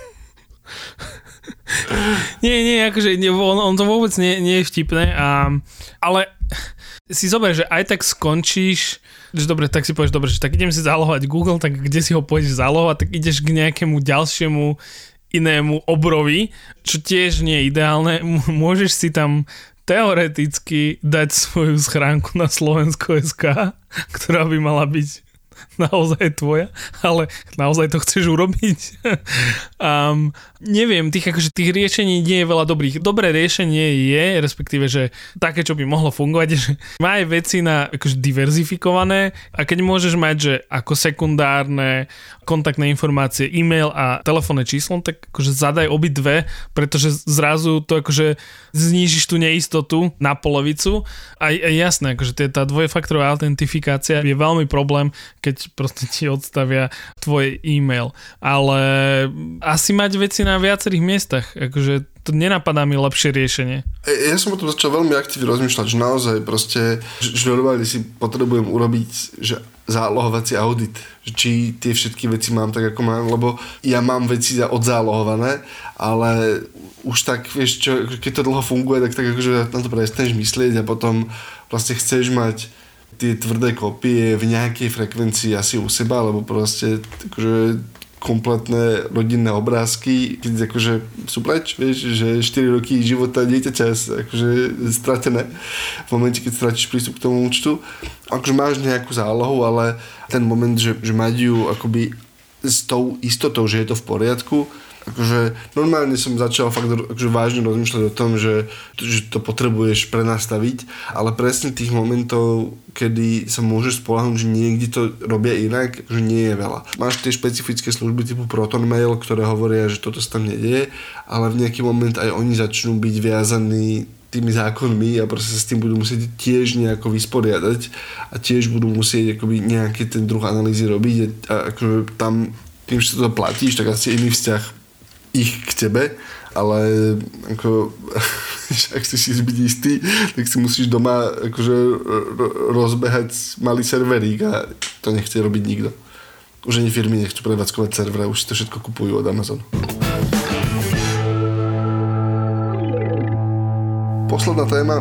nie, nie, akože on, on to vôbec nie, nie je vtipné, a, ale si zober, že aj tak skončíš, že dobre, tak si povieš, dobre, že tak idem si zalohovať Google, tak kde si ho pôjdeš zalohovať, tak ideš k nejakému ďalšiemu inému obrovi, čo tiež nie je ideálne. Môžeš si tam teoreticky dať svoju schránku na Slovensko bodka es ká, ktorá by mala byť naozaj tvoja, ale naozaj to chceš urobiť. um, neviem, tých, akože, tých riešení nie je veľa dobrých. Dobré riešenie je, respektíve, že také, čo by mohlo fungovať, že má aj veci na akože diverzifikované a keď môžeš mať, že ako sekundárne kontaktné informácie, e-mail a telefónne číslo, tak akože zadaj obidve, pretože zrazu to akože znížiš tú neistotu na polovicu a je jasné, akože tá dvojfaktorová autentifikácia je veľmi problém, keď proste ti odstavia tvoj e-mail. Ale asi mať veci na viacerých miestach, akože to nenapadá mi lepšie riešenie. Ja som o tom začal veľmi aktívne rozmýšľať, že naozaj proste, že normálne si potrebujem urobiť, že zálohovací audit, že či tie všetky veci mám tak, ako mám, lebo ja mám veci odzálohované, ale už tak, vieš čo, keď to dlho funguje, tak, tak akože na to prestaneš myslieť a potom vlastne chceš mať tie tvrdé kopie v nejakej frekvencii asi u seba, alebo proste akože kompletné rodinné obrázky, keď akože sú preč, vieš, že štyri roky života dieťaťa akože stratené v momente, keď stratíš prístup k tomu účtu. Akože máš nejakú zálohu, ale ten moment, že, že mať ju akoby s tou istotou, že je to v poriadku, akože normálne som začal fakt akože vážne rozmýšľať o tom, že, že to potrebuješ prenastaviť, ale presne tých momentov, kedy sa môžeš spoľahnúť, že niekde to robia inak, že nie je veľa. Máš tie špecifické služby typu ProtonMail, ktoré hovoria, že toto sa tam nedieje, ale v nejaký moment aj oni začnú byť viazaní tými zákonmi a proste sa s tým budú musieť tiež nejako vysporiadať a tiež budú musieť akoby nejaký ten druh analýzy robiť a akože tam tým, že to platíš, tak asi iný vzťah ich k tebe, ale ako, ak si si byť istý, tak si musíš doma akože rozbehať malý serverík a to nechce robiť nikto. Už ani firmy nechcú prevádzkovať servere, už si to všetko kupujú od Amazonu. Posledná téma.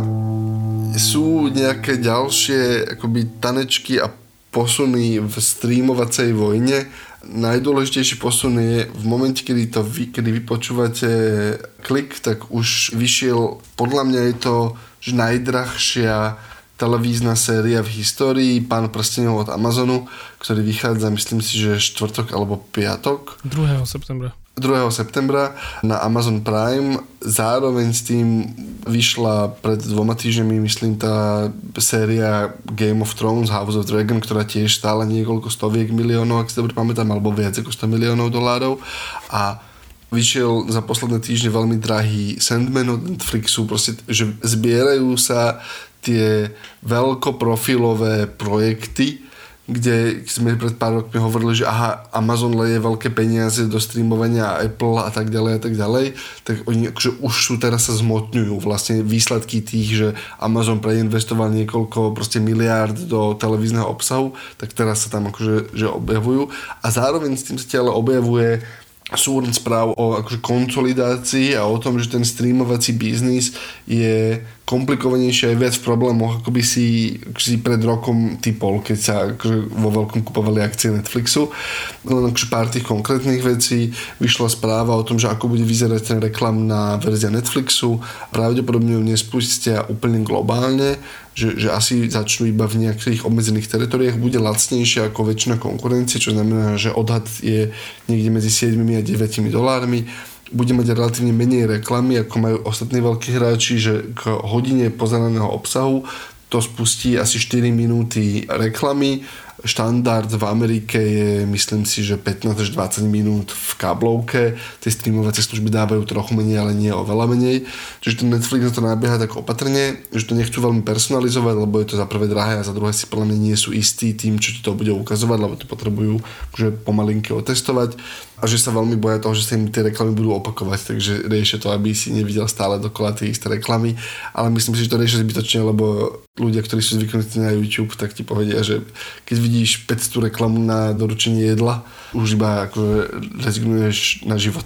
Sú nejaké ďalšie akoby tanečky a posuny v streamovacej vojne. Najdôležitejší posun je v momente, kedy, to vy, kedy vy počúvate Klik, tak už vyšiel, podľa mňa je to že najdrahšia televízna séria v histórii, Pán prstenov od Amazonu, ktorý vychádza, myslím si, že štvrtok alebo piatok. druhého septembra. druhého septembra na Amazon Prime. Zároveň s tým vyšla pred dvoma týždňami, myslím, tá séria Game of Thrones, House of Dragon, ktorá tiež stála niekoľko stoviek miliónov, ak si dobre pamätám, alebo viac ako sto miliónov dolárov. A vyšiel za posledné týždne veľmi drahý Sandman od Netflixu, proste, že zbierajú sa tie veľkoprofilové projekty, kde sme pred pár rokmi hovorili, že aha, Amazon leje veľké peniaze do streamovania Apple a tak ďalej a tak ďalej, tak oni akože už sú teraz sa zmotňujú vlastne výsledky tých, že Amazon preinvestoval niekoľko proste miliárd do televízneho obsahu, tak teraz sa tam akože že objavujú a zároveň s tým sa ale objavuje súhrn správ o akože konsolidácii a o tom, že ten streamovací biznis je komplikovanejšie aj viac v problémoch, ako by si, si pred rokom typol, keď sa akože vo veľkom kupovali akcie Netflixu. Len akože pár tých konkrétnych vecí. Vyšla správa o tom, že ako bude vyzerať ten reklamná verzia Netflixu. Pravdepodobne ju nespustia úplne globálne, že, že asi začnú iba v nejakých obmedzených teritoriách, bude lacnejšia ako väčšina konkurencie, čo znamená, že odhad je niekde medzi sedem a deväť dolármi. Bude mať relatívne menej reklamy, ako majú ostatní veľkí hráči, že k hodine pozeraného obsahu to spustí asi štyri minúty reklamy. Štandard v Amerike je, myslím si, že pätnásť až dvadsať minút v káblovke. Tie streamovacie služby dávajú trochu menej, ale nie oveľa menej. Čiže ten Netflix na to nabieha tak opatrne, že to nechcú veľmi personalizovať, lebo je to za prvé drahé a za druhé si podľa mňa nie sú istí tým, čo ti to bude ukazovať, lebo to potrebujú že pomalinky otestovať a že sa veľmi boja toho, že sa im tie reklamy budú opakovať, takže riešia to, aby si nevidel stále dokola tie isté reklamy, ale myslím si, že to riešia zbytočne, lebo ľudia, ktorí sú zvyknutí na YouTube, tak ti povedia, že keď vidíš päťsto reklamu na doručenie jedla, už iba akože rezignuješ na život.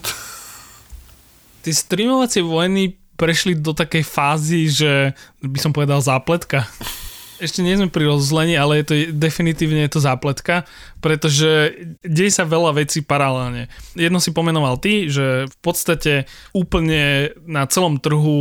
Tie streamovacie vojny prešli do takej fázy, že by som povedal zápletka. Ešte nie sme pri rozlení, ale je to definitívne je to zápletka, pretože deje sa veľa vecí paralelne. Jedno si pomenoval ty, že v podstate úplne na celom trhu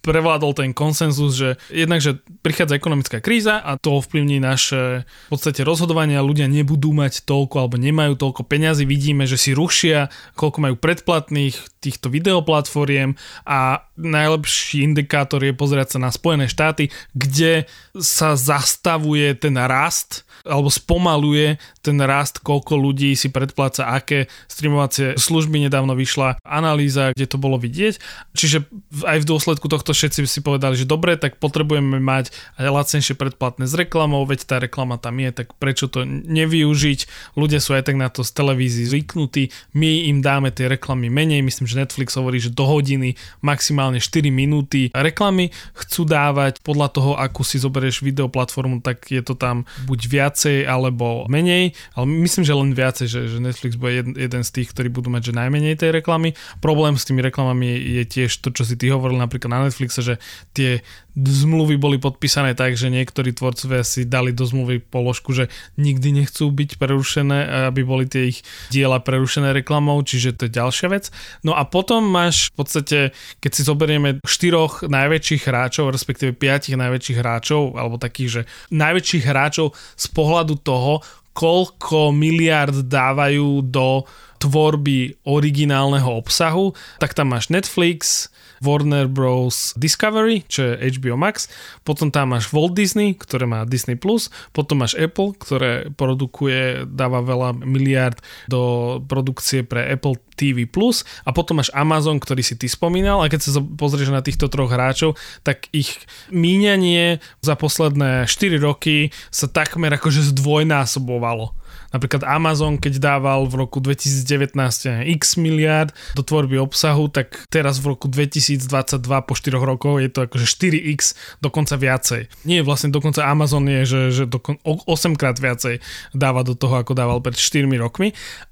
prevládol ten konsenzus, že jednak, že prichádza ekonomická kríza a to ovplyvní naše v podstate rozhodovania, ľudia nebudú mať toľko alebo nemajú toľko peňazí, vidíme, že si rušia, koľko majú predplatných týchto videoplatformiem a najlepší indikátor je pozerať sa na Spojené štáty, kde sa zastavuje ten rast alebo spomaluje ten rast, koľko ľudí si predpláca aké streamovacie služby. Nedávno vyšla analýza, kde to bolo vidieť. Čiže aj v dôsledku tohto všetci si povedali, že dobre, tak potrebujeme mať aj lacnejšie predplatné s reklamou, veď tá reklama tam je, tak prečo to nevyužiť? Ľudia sú aj tak na to z televízii zvyknutí, my im dáme tie reklamy menej, myslím, že Netflix hovorí, že do hodiny maximálne štyri minúty reklamy chcú dávať, podľa toho, akú si zoberieš videoplatformu, tak je to tam buď viacej alebo menej, ale myslím, že len viacej, že, že Netflix bude jeden, jeden z tých, ktorí budú mať že najmenej tej reklamy. Problém s tými reklamami je, je tiež to, čo si ty hovoril napríklad na Netflixe, že tie zmluvy boli podpísané tak, že niektorí tvorcovia si dali do zmluvy položku, že nikdy nechcú byť prerušené, aby boli tie ich diela prerušené reklamou, čiže to je ďalšia vec. No a potom máš v podstate, keď si zoberieme štyroch najväčších hráčov, respektíve piatich najväčších hráčov, alebo takých, že najväčších hráčov z pohľadu toho, koľko miliárd dávajú do tvorby originálneho obsahu, tak tam máš Netflix, Warner Bros. Discovery, čo je H B O Max, potom tam máš Walt Disney, ktoré má Disney plus, potom máš Apple, ktoré produkuje, dáva veľa miliárd do produkcie pre Apple T V plus a potom máš Amazon, ktorý si ty spomínal a keď sa pozrieš na týchto troch hráčov, tak ich míňanie za posledné štyri roky sa takmer akože zdvojnásobovalo. Napríklad Amazon, keď dával v roku dvetisícdevätnásť x miliárd do tvorby obsahu, tak teraz v roku dvetisícdvadsaťdva po štyroch rokoch je to akože štyri x, dokonca viacej. Nie, vlastne dokonca Amazon je, že, že dokon, osemkrát viacej dáva do toho, ako dával pred štyrmi rokmi.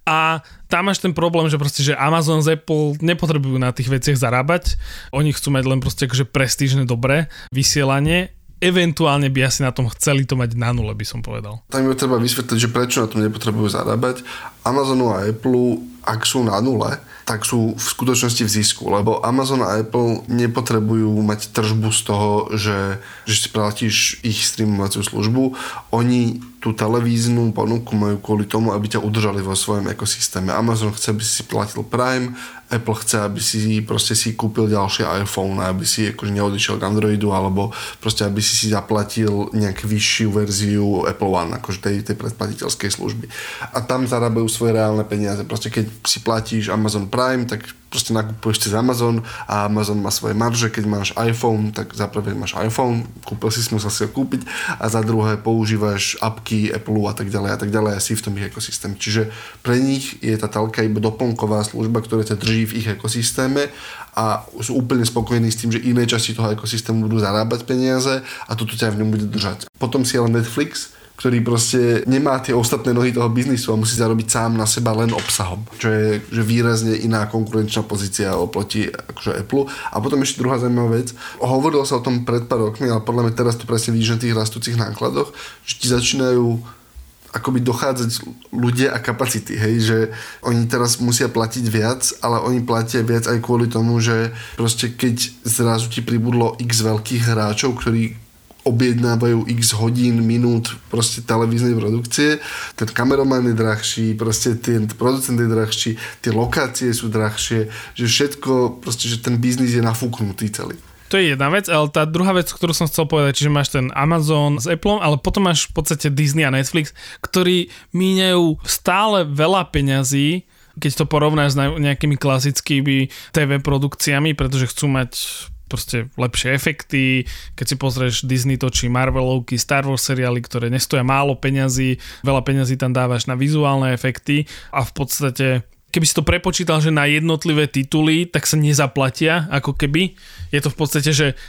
A tam máš ten problém, že proste, že Amazon z Apple nepotrebujú na tých veciach zarábať. Oni chcú mať len proste akože prestížne dobré vysielanie. Eventuálne by asi na tom chceli to mať na nule, by som povedal. Tam je treba vysvetliť, že prečo na tom nepotrebujú zarábať. Amazonu a Apple, ak sú na nule, tak sú v skutočnosti v zisku, lebo Amazon a Apple nepotrebujú mať tržbu z toho, že, že si platíš ich streamovaciu službu. Oni tú televíznu ponuku majú kvôli tomu, aby ťa udržali vo svojom ekosystéme. Amazon chce, aby si platil Prime, Apple chce, aby si proste si kúpil ďalšie iPhone, aby si akože neodišiel k Androidu, alebo proste aby si si zaplatil nejak vyššiu verziu Apple One, akože tej, tej predplatiteľskej služby. A tam zarábajú svoje reálne peniaze. Proste keď si platíš Amazon Prime, tak proste nakupuješ cez Amazon a Amazon má svoje marže. Keď máš iPhone, tak za prvé máš iPhone, kúpil si, musel si ho kúpiť a za druhé používaš apky Apple a tak ďalej a tak ďalej a si v tom ich ekosystéme. Čiže pre nich je tá telka iba doplnková služba, ktorá ťa drží v ich ekosystéme a sú úplne spokojní s tým, že iné časti toho ekosystému budú zarábať peniaze a toto ťa v ňom bude držať. Potom si ale Netflix, ktorý proste nemá tie ostatné nohy toho biznisu a musí zarobiť sám na seba len obsahom, čo je že výrazne iná konkurenčná pozícia oproti akože Apple. A potom ešte druhá zaujímavá vec. Hovorilo sa o tom pred pár rokmi, ale podľa mňa teraz to presne vidíš na tých rastúcich nákladoch, že ti začínajú akoby dochádzať ľudia a kapacity, hej, že oni teraz musia platiť viac, ale oni platia viac aj kvôli tomu, že proste keď zrazu ti pribudlo x veľkých hráčov, ktorí objednávajú x hodín, minút proste televíznej produkcie. Ten kameraman je drahší, proste ten producent je drahší, tie lokácie sú drahšie, že všetko, proste, že ten biznis je nafúknutý celý. To je jedna vec, ale tá druhá vec, ktorú som chcel povedať, čiže máš ten Amazon s Appleom, ale potom máš v podstate Disney a Netflix, ktorí míňajú stále veľa peňazí, keď to porovnáš s nejakými klasickými té vé produkciami, pretože chcú mať proste lepšie efekty. Keď si pozrieš, Disney točí Marvelovky, Star Wars seriály, ktoré nestoja málo peňazí, veľa peňazí tam dávaš na vizuálne efekty a v podstate keby si to prepočítal, že na jednotlivé tituly, tak sa nezaplatia, ako keby. Je to v podstate, že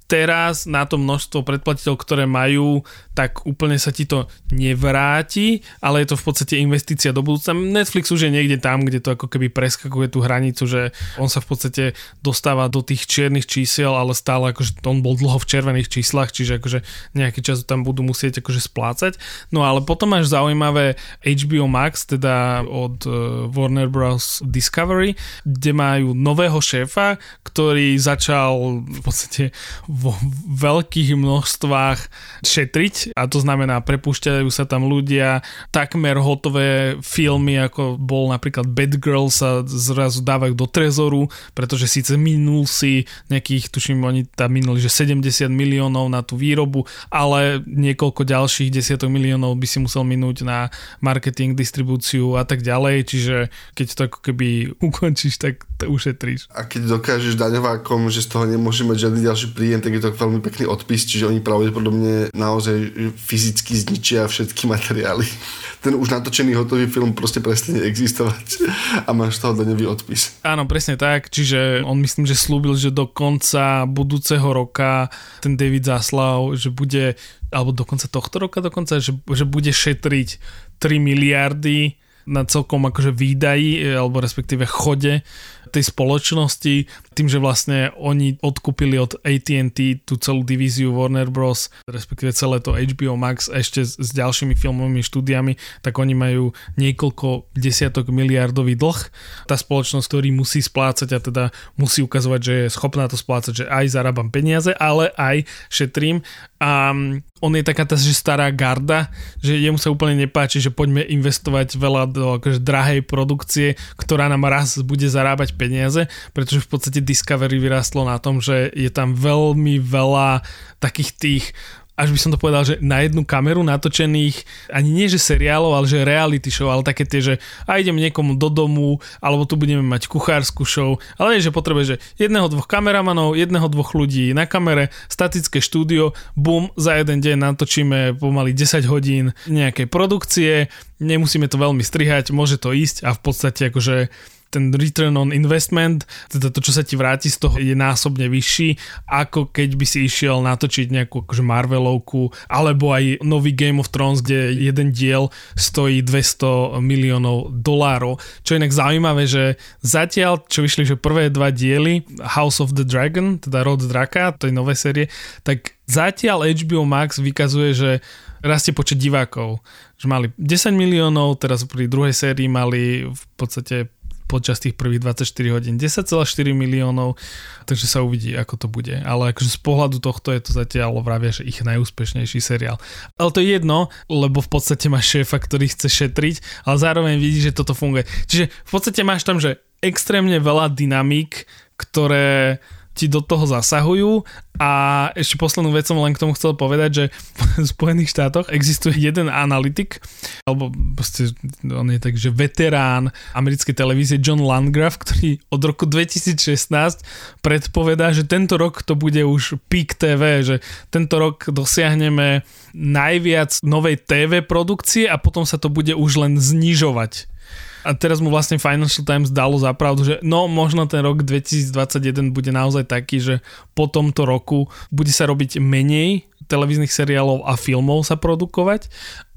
teraz na to množstvo predplatiteľov, ktoré majú, tak úplne sa ti to nevráti, ale je to v podstate investícia do budúcna. Netflix už je niekde tam, kde to ako keby preskakuje tú hranicu, že on sa v podstate dostáva do tých čiernych čísiel, ale stále akože on bol dlho v červených číslach, čiže akože nejaký čas tam budú musieť akože splácať. No ale potom máš zaujímavé há bé ó Max, teda od Warner Bros. Discovery, kde majú nového šéfa, ktorý začal v podstate vo veľkých množstvách šetriť a to znamená, prepúšťajú sa tam ľudia, takmer hotové filmy, ako bol napríklad Bad Girl, sa zrazu dávajú do trezoru, pretože síce minul si nejakých, tuším, oni tam minuli, že sedemdesiat miliónov na tú výrobu, ale niekoľko ďalších desiatok miliónov by si musel minúť na marketing, distribúciu a tak ďalej, čiže keď to ako keby ukončíš, tak to ušetríš. A keď dokážeš daňovákom, že z toho nemôže mať žiadny ďalší príjem, tak je to veľmi pekný odpis, čiže oni pravdepodobne naozaj fyzicky zničia všetky materiály. Ten už natočený hotový film proste prestane existovať a máš z toho daňový odpis. Áno, presne tak, čiže on myslím, že slúbil, že do konca budúceho roka ten David Zaslav, že bude, alebo do konca tohto roka dokonca, že, že bude šetriť tri miliardy na celkom akože výdaji, alebo respektíve chode tej spoločnosti, tým, že vlastne oni odkúpili od á té and té tú celú divíziu Warner Bros., respektíve celé to há bé ó Max ešte s, s ďalšími filmovými štúdiami, tak oni majú niekoľko desiatok miliardový dlh. Tá spoločnosť, ktorý musí splácať a teda musí ukazovať, že je schopná to splácať, že aj zarábam peniaze, ale aj šetrím. A on je taká tá, že stará garda, že jemu sa úplne nepáči, že poďme investovať veľa do akože drahej produkcie, ktorá nám raz bude zarábať peniaze, pretože v podstate Discovery vyrástlo na tom, že je tam veľmi veľa takých tých, až by som to povedal, že na jednu kameru natočených, ani nie že seriálov, ale že reality show, ale také tie, že a idem niekomu do domu, alebo tu budeme mať kuchársku show, ale je, že potrebuje, že jedného, dvoch kameramanov, jedného, dvoch ľudí na kamere, statické štúdio, bum, za jeden deň natočíme pomaly desať hodín nejakej produkcie, nemusíme to veľmi strihať, môže to ísť a v podstate akože ten return on investment, teda to, čo sa ti vráti z toho, je násobne vyšší, ako keď by si išiel natočiť nejakú akože Marvelovku, alebo aj nový Game of Thrones, kde jeden diel stojí dvesto miliónov dolárov. Čo je inak zaujímavé, že zatiaľ, čo vyšli, že prvé dva diely House of the Dragon, teda Rod draka, to je nové série, tak zatiaľ há bé ó Max vykazuje, že rastie počet divákov. Že mali desať miliónov, teraz pri druhej sérii mali v podstate počas tých prvých dvadsaťštyri hodín desať celá štyri miliónov, takže sa uvidí, ako to bude. Ale akože z pohľadu tohto je to zatiaľ vravia, že ich najúspešnejší seriál. Ale to je jedno, lebo v podstate máš šéfa, ktorý chce šetriť, ale zároveň vidí, že toto funguje. Čiže v podstate máš tam, že extrémne veľa dynamík, ktoré ti do toho zasahujú a ešte poslednú vec som len k tomu chcel povedať, že v Spojených štátoch existuje jeden analytik, alebo proste on je tak, že veterán americkej televízie John Landgraf, ktorý od roku dvetisícšestnásť predpovedá, že tento rok to bude už peak té vé, že tento rok dosiahneme najviac novej té vé produkcie a potom sa to bude už len znižovať. A teraz mu vlastne Financial Times dalo za pravdu, že no možno ten rok dvetisícdvadsaťjeden bude naozaj taký, že po tomto roku bude sa robiť menej televíznych seriálov a filmov sa produkovať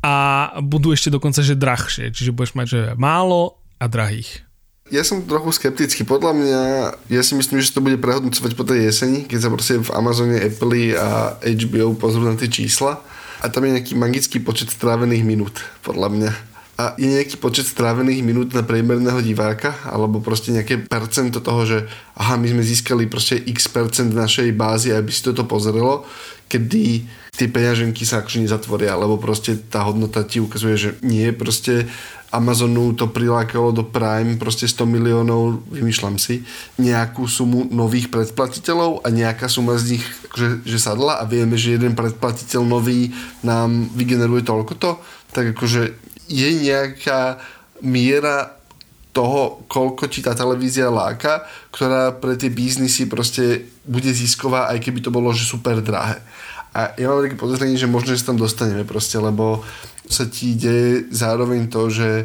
a budú ešte dokonca, že drahšie. Čiže budeš mať, že málo a drahých. Ja som trochu skeptický. Podľa mňa, ja si myslím, že to bude prehodnocovať po tej jeseni, keď sa proste v Amazone, Apple a há bé ó pozrú na tie čísla a tam je nejaký magický počet strávených minút, podľa mňa. A je nejaký počet strávených minút na priemerného diváka, alebo proste nejaké percento toho, že aha, my sme získali proste x percent našej bázy, aby si toto pozrelo, kedy tie peňaženky sa akože nezatvoria, lebo proste tá hodnota ti ukazuje, že nie, proste Amazonu to prilákalo do Prime proste sto miliónov, vymýšľam si, nejakú sumu nových predplatiteľov a nejaká suma z nich akože, že sadla a vieme, že jeden predplatiteľ nový nám vygeneruje toľkoto, tak akože je nejaká miera toho, koľko ti tá televízia láka, ktorá pre tie biznisy proste bude zisková, aj keby to bolo, že super drahé. A ja mám také podozrenie, že možno, že sa tam dostaneme proste, lebo sa ti deje zároveň to, že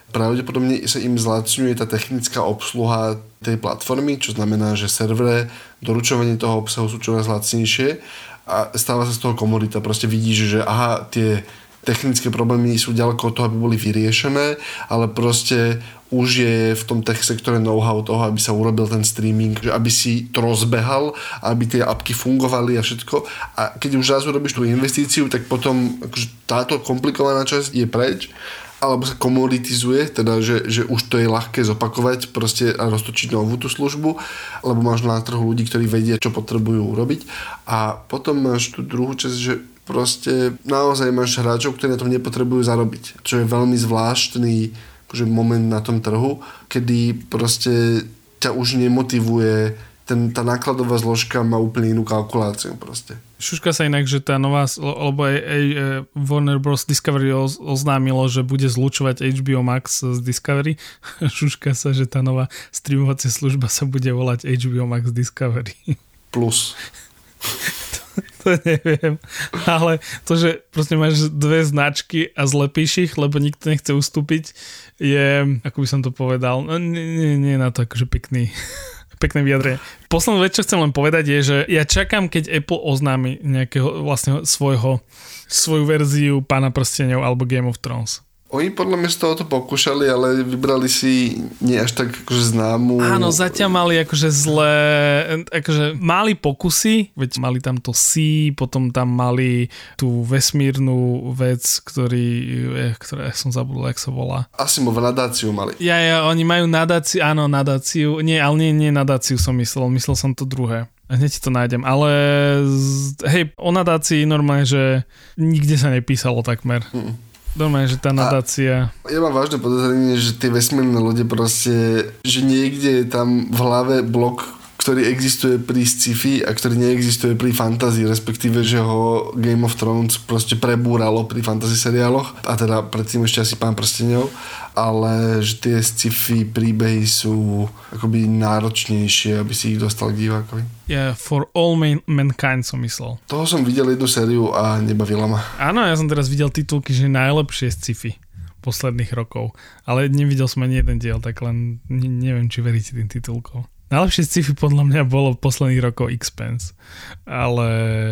pravdepodobne sa im zlacňuje tá technická obsluha tej platformy, čo znamená, že servere, doručovanie toho obsahu sú čoraz lacnejšie a stáva sa z toho komodita. Proste vidíš, že aha, tie technické problémy sú ďaleko od toho, aby boli vyriešené, ale proste už je v tom tech sektore know-how toho, aby sa urobil ten streaming, že aby si to rozbehal, aby tie apky fungovali a všetko. A keď už raz urobíš tú investíciu, tak potom akože táto komplikovaná časť je preč, alebo sa komoditizuje, teda že, že už to je ľahké zopakovať proste a roztočiť novú tú službu, lebo máš na trhu ľudí, ktorí vedia, čo potrebujú urobiť. A potom máš tú druhú časť, že proste naozaj máš hráčov, ktorí na tom nepotrebujú zarobiť, čo je veľmi zvláštny akože moment na tom trhu, kedy proste ťa už nemotivuje, ten, tá nákladová zložka má úplne inú kalkuláciu proste. Šuška sa inak, že tá nová, lebo aj, aj Warner Bros. Discovery oznámilo, že bude zlučovať há bé ó Max z Discovery. Šuška sa, že tá nová streamovacia služba sa bude volať há bé ó Max Discovery. Plus. To neviem, ale to, že proste máš dve značky a zlepíš ich, lebo nikto nechce ustúpiť, je, ako by som to povedal, no nie, nie, nie je na to akože pekný, pekné vyjadrenie. Poslednú vec, čo chcem len povedať, je, že ja čakám, keď Apple oznámi nejakého vlastne svojho, svoju verziu Pána prsteňov alebo Game of Thrones. Oni podľa mňa z toho to pokúšali, ale vybrali si nie až tak akože známu... Áno, zatiaľ mali akože zlé... Akože mali pokusy, veď mali tam to C, potom tam mali tú vesmírnu vec, ktorý... Ktoré som zabudol, jak sa volá. Asimov nadáciu mali. Ja, ja, oni majú nadáciu, áno, nadáciu. Nie, ale nie, nie nadáciu som myslel, myslel som to druhé. Hneď to nájdem, ale hej, o nadácii normálne, že nikde sa nepísalo takmer. Mm. Normálne, že tá nadácia... A ja mám vážne podozrenie, že tie vesmírne lode proste, že niekde je tam v hlave blok, ktorý existuje pri sci-fi a ktorý neexistuje pri fantasy, respektíve, že ho Game of Thrones proste prebúralo pri fantasy seriáloch a teda predtým ešte asi Pán prsteňov, ale že tie sci-fi príbehy sú akoby náročnejšie, aby si ich dostal k divákovi. Yeah, for all man- mankind som myslel. Toho som videl jednu sériu a nebavila ma. Áno, ja som teraz videl titulky, že najlepšie sci-fi posledných rokov, ale nevidel som ani jeden diel, tak len ne- neviem, či veríte tým titulkom. Najlepšie sci-fi podľa mňa bolo v posledných rokov Expanse, ale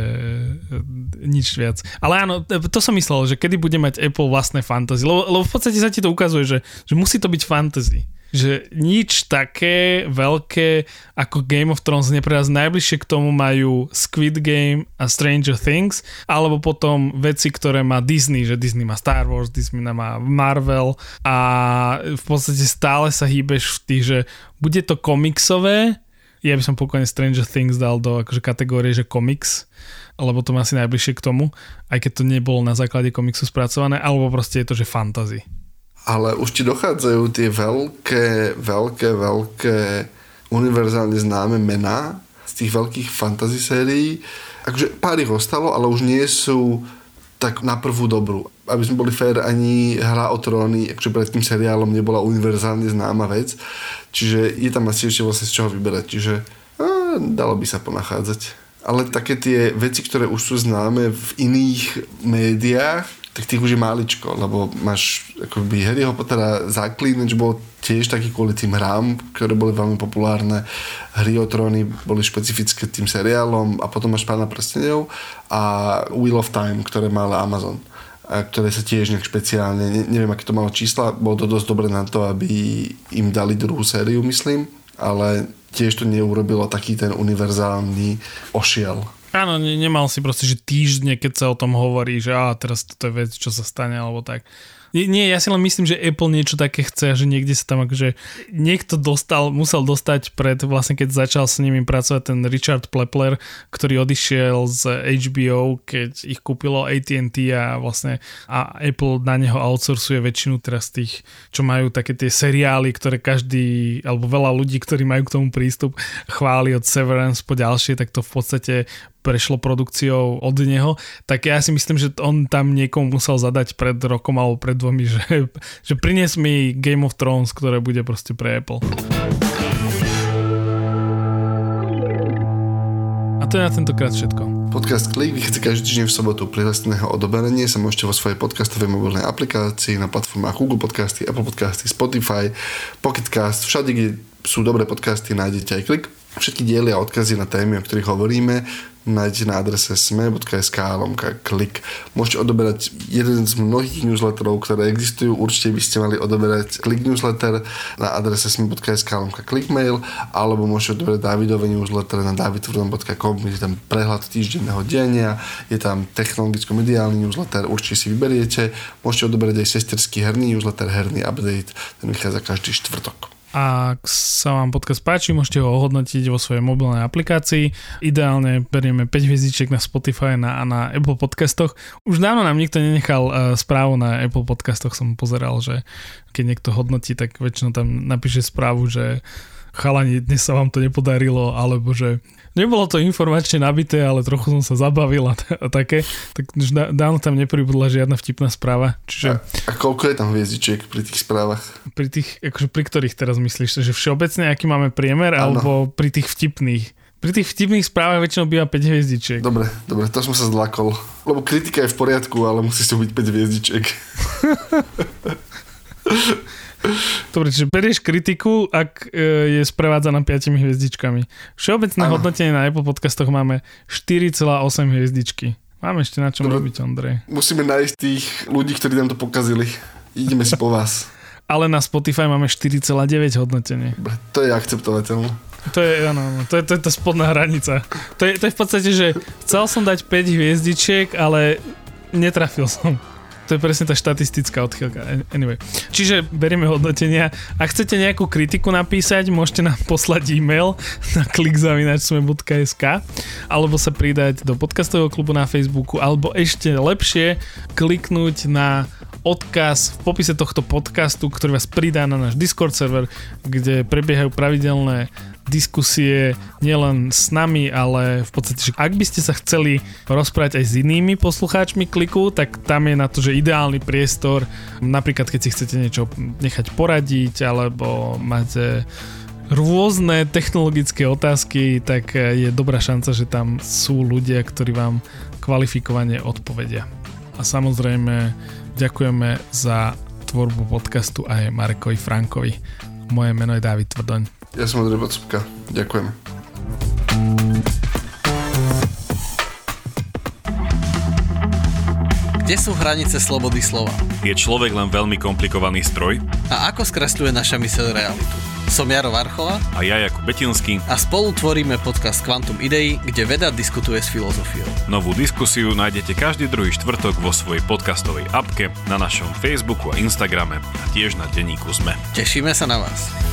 nič viac. Ale áno, to som myslel, že kedy bude mať Apple vlastné fantasy, lebo, lebo v podstate sa ti to ukazuje, že, že musí to byť fantasy. Že nič také veľké ako Game of Thrones nepreraz. Najbližšie k tomu majú Squid Game a Stranger Things, alebo potom veci, ktoré má Disney, že Disney má Star Wars, Disney má Marvel a v podstate stále sa hýbeš v tých, že bude to komiksové, ja by som pokojne Stranger Things dal do akože kategórie, že komiks, lebo to má asi najbližšie k tomu, aj keď to nebolo na základe komiksu spracované, alebo proste je to, že fantasy. Ale už ti dochádzajú tie veľké, veľké, veľké univerzálne známe mená z tých veľkých fantasy sérií. Akože pár ich ostalo, ale už nie sú tak na prvú dobrú. Aby sme boli fair, ani Hra o tróny, akože pred tým seriálom nebola univerzálne známa vec. Čiže je tam asi ešte vlastne z čoho vyberať. Čiže á, dalo by sa ponachádzať. Ale také tie veci, ktoré už sú známe v iných médiách, tak tých už je máličko, lebo máš akoby Harryho Pottera, Zaklínač bol tiež taký kvôli tým hrám, ktoré boli veľmi populárne. Hry o tróny boli špecifické tým seriálom a potom máš Pána prsteňov a Wheel of Time, ktoré mal Amazon, a ktoré sa tiež nejak špeciálne, ne, neviem, aké to malo čísla, bolo to dosť dobre na to, aby im dali druhú sériu, myslím, ale tiež to neurobilo taký ten univerzálny ošiel. Áno, ne, nemal si proste, že týždne, keď sa o tom hovorí, že á, teraz toto je vec, čo sa stane, alebo tak. Nie, nie, ja si len myslím, že Apple niečo také chce, že niekde sa tam akože niekto dostal, musel dostať pred, vlastne keď začal s nimi pracovať ten Richard Plepler, ktorý odišiel z há bé ó, keď ich kúpilo á té and té a vlastne a Apple na neho outsourcuje väčšinu teraz tých, čo majú také tie seriály, ktoré každý, alebo veľa ľudí, ktorí majú k tomu prístup, chváli od Severance po ďalšie, tak to v podstate prešlo produkciou od neho, tak ja si myslím, že on tam niekomu musel zadať pred rokom alebo pred dvomi, že, že prinies mi Game of Thrones, ktoré bude proste pre Apple. A to je na tentokrát všetko. Podcast Klik vychádza každý týždeň v sobotu. Prihláseného odoberenie sa môžete vo svojej podcastovej mobilnej aplikácii na platformách Google Podcasty, Apple Podcasty, Spotify, Pocket Cast, všade, kde sú dobré podcasty, nájdete aj Klik. Všetky diely a odkazy na témy, o ktorých hovoríme, nájdete na adrese sme bodka es ká lomka klik. Môžete odoberať jeden z mnohých newsletterov, ktoré existujú. Určite by ste mali odoberať Klik newsletter na adrese sme bodka es ká lomka klikmail, alebo môžete odoberať Davidové newsletter na david tvrdom bodka com. Je tam prehľad týždenného diania, je tam technologicko-mediálny newsletter, určite si vyberiete. Môžete odoberať aj sesterský herný newsletter, herný update, ten vychádza každý štvrtok. Ak sa vám podcast páči, môžete ho ohodnotiť vo svojej mobilnej aplikácii. Ideálne berieme päť hviezdičiek na Spotify a na Apple podcastoch. Už dávno nám nikto nenechal uh, správu na Apple podcastoch, som pozeral, že keď niekto hodnotí, tak väčšinou tam napíše správu, že chalani, dnes sa vám to nepodarilo, alebo že nebolo to informačne nabité, ale trochu som sa zabavil a, t- a také. Tak už dá- dávno tam nepribudla žiadna vtipná správa. Čiže... A, a koľko je tam hviezdičiek pri tých správach? Pri tých, akože pri ktorých teraz myslíš? Že všeobecne, aký máme priemer, ano. Alebo pri tých vtipných? Pri tých vtipných správach väčšinou býva päť hviezdičiek. Dobre, dobre, to som sa zlakol. Lebo kritika je v poriadku, ale musí to byť päť hviezdičiek. Dobre, čiže berieš kritiku, ak je sprevádzaná piatimi hviezdičkami. Všeobecné ano. Hodnotenie na Apple podcastoch máme štyri celé osem hviezdičky. Máme ešte na čom Dobre, robiť, Ondrej. Musíme nájsť tých ľudí, ktorí nám to pokazili. Ideme si po vás. Ale na Spotify máme štyri celé deväť hodnotenie. Dobre, to je akceptovateľné. To je, áno, to je, to je tá spodná hranica. To je, to je v podstate, že chcel som dať päť hviezdičiek, ale netrafil som. To je presne tá štatistická odchýlka. Anyway. Čiže berieme hodnotenia. Ak chcete nejakú kritiku napísať, môžete nám poslať e-mail na klik zavináč sme bodka es ká alebo sa pridať do podcastového klubu na Facebooku, alebo ešte lepšie kliknúť na odkaz v popise tohto podcastu, ktorý vás pridá na náš Discord server, kde prebiehajú pravidelné diskusie nielen s nami, ale v podstate, že ak by ste sa chceli rozprávať aj s inými poslucháčmi Kliku, tak tam je na to, že ideálny priestor, napríklad keď si chcete niečo nechať poradiť, alebo máte rôzne technologické otázky, tak je dobrá šanca, že tam sú ľudia, ktorí vám kvalifikovane odpovedia. A samozrejme ďakujeme za tvorbu podcastu aj Marekovi Frankovi. Moje meno je Dávid Tvrdoň. Ja som Ondrej Bocupka. Ďakujem. Kde sú hranice slobody slova? Je človek len veľmi komplikovaný stroj? A ako skresľuje naša myseľ realitu? Som Jaro Varchola a ja Jakub Betinský a spolu tvoríme podcast Quantum Idei, kde veda diskutuje s filozofiou. Novú diskusiu nájdete každý druhý štvrtok vo svojej podcastovej appke, na našom Facebooku a Instagrame a tiež na denníku SME. Tešíme sa na vás.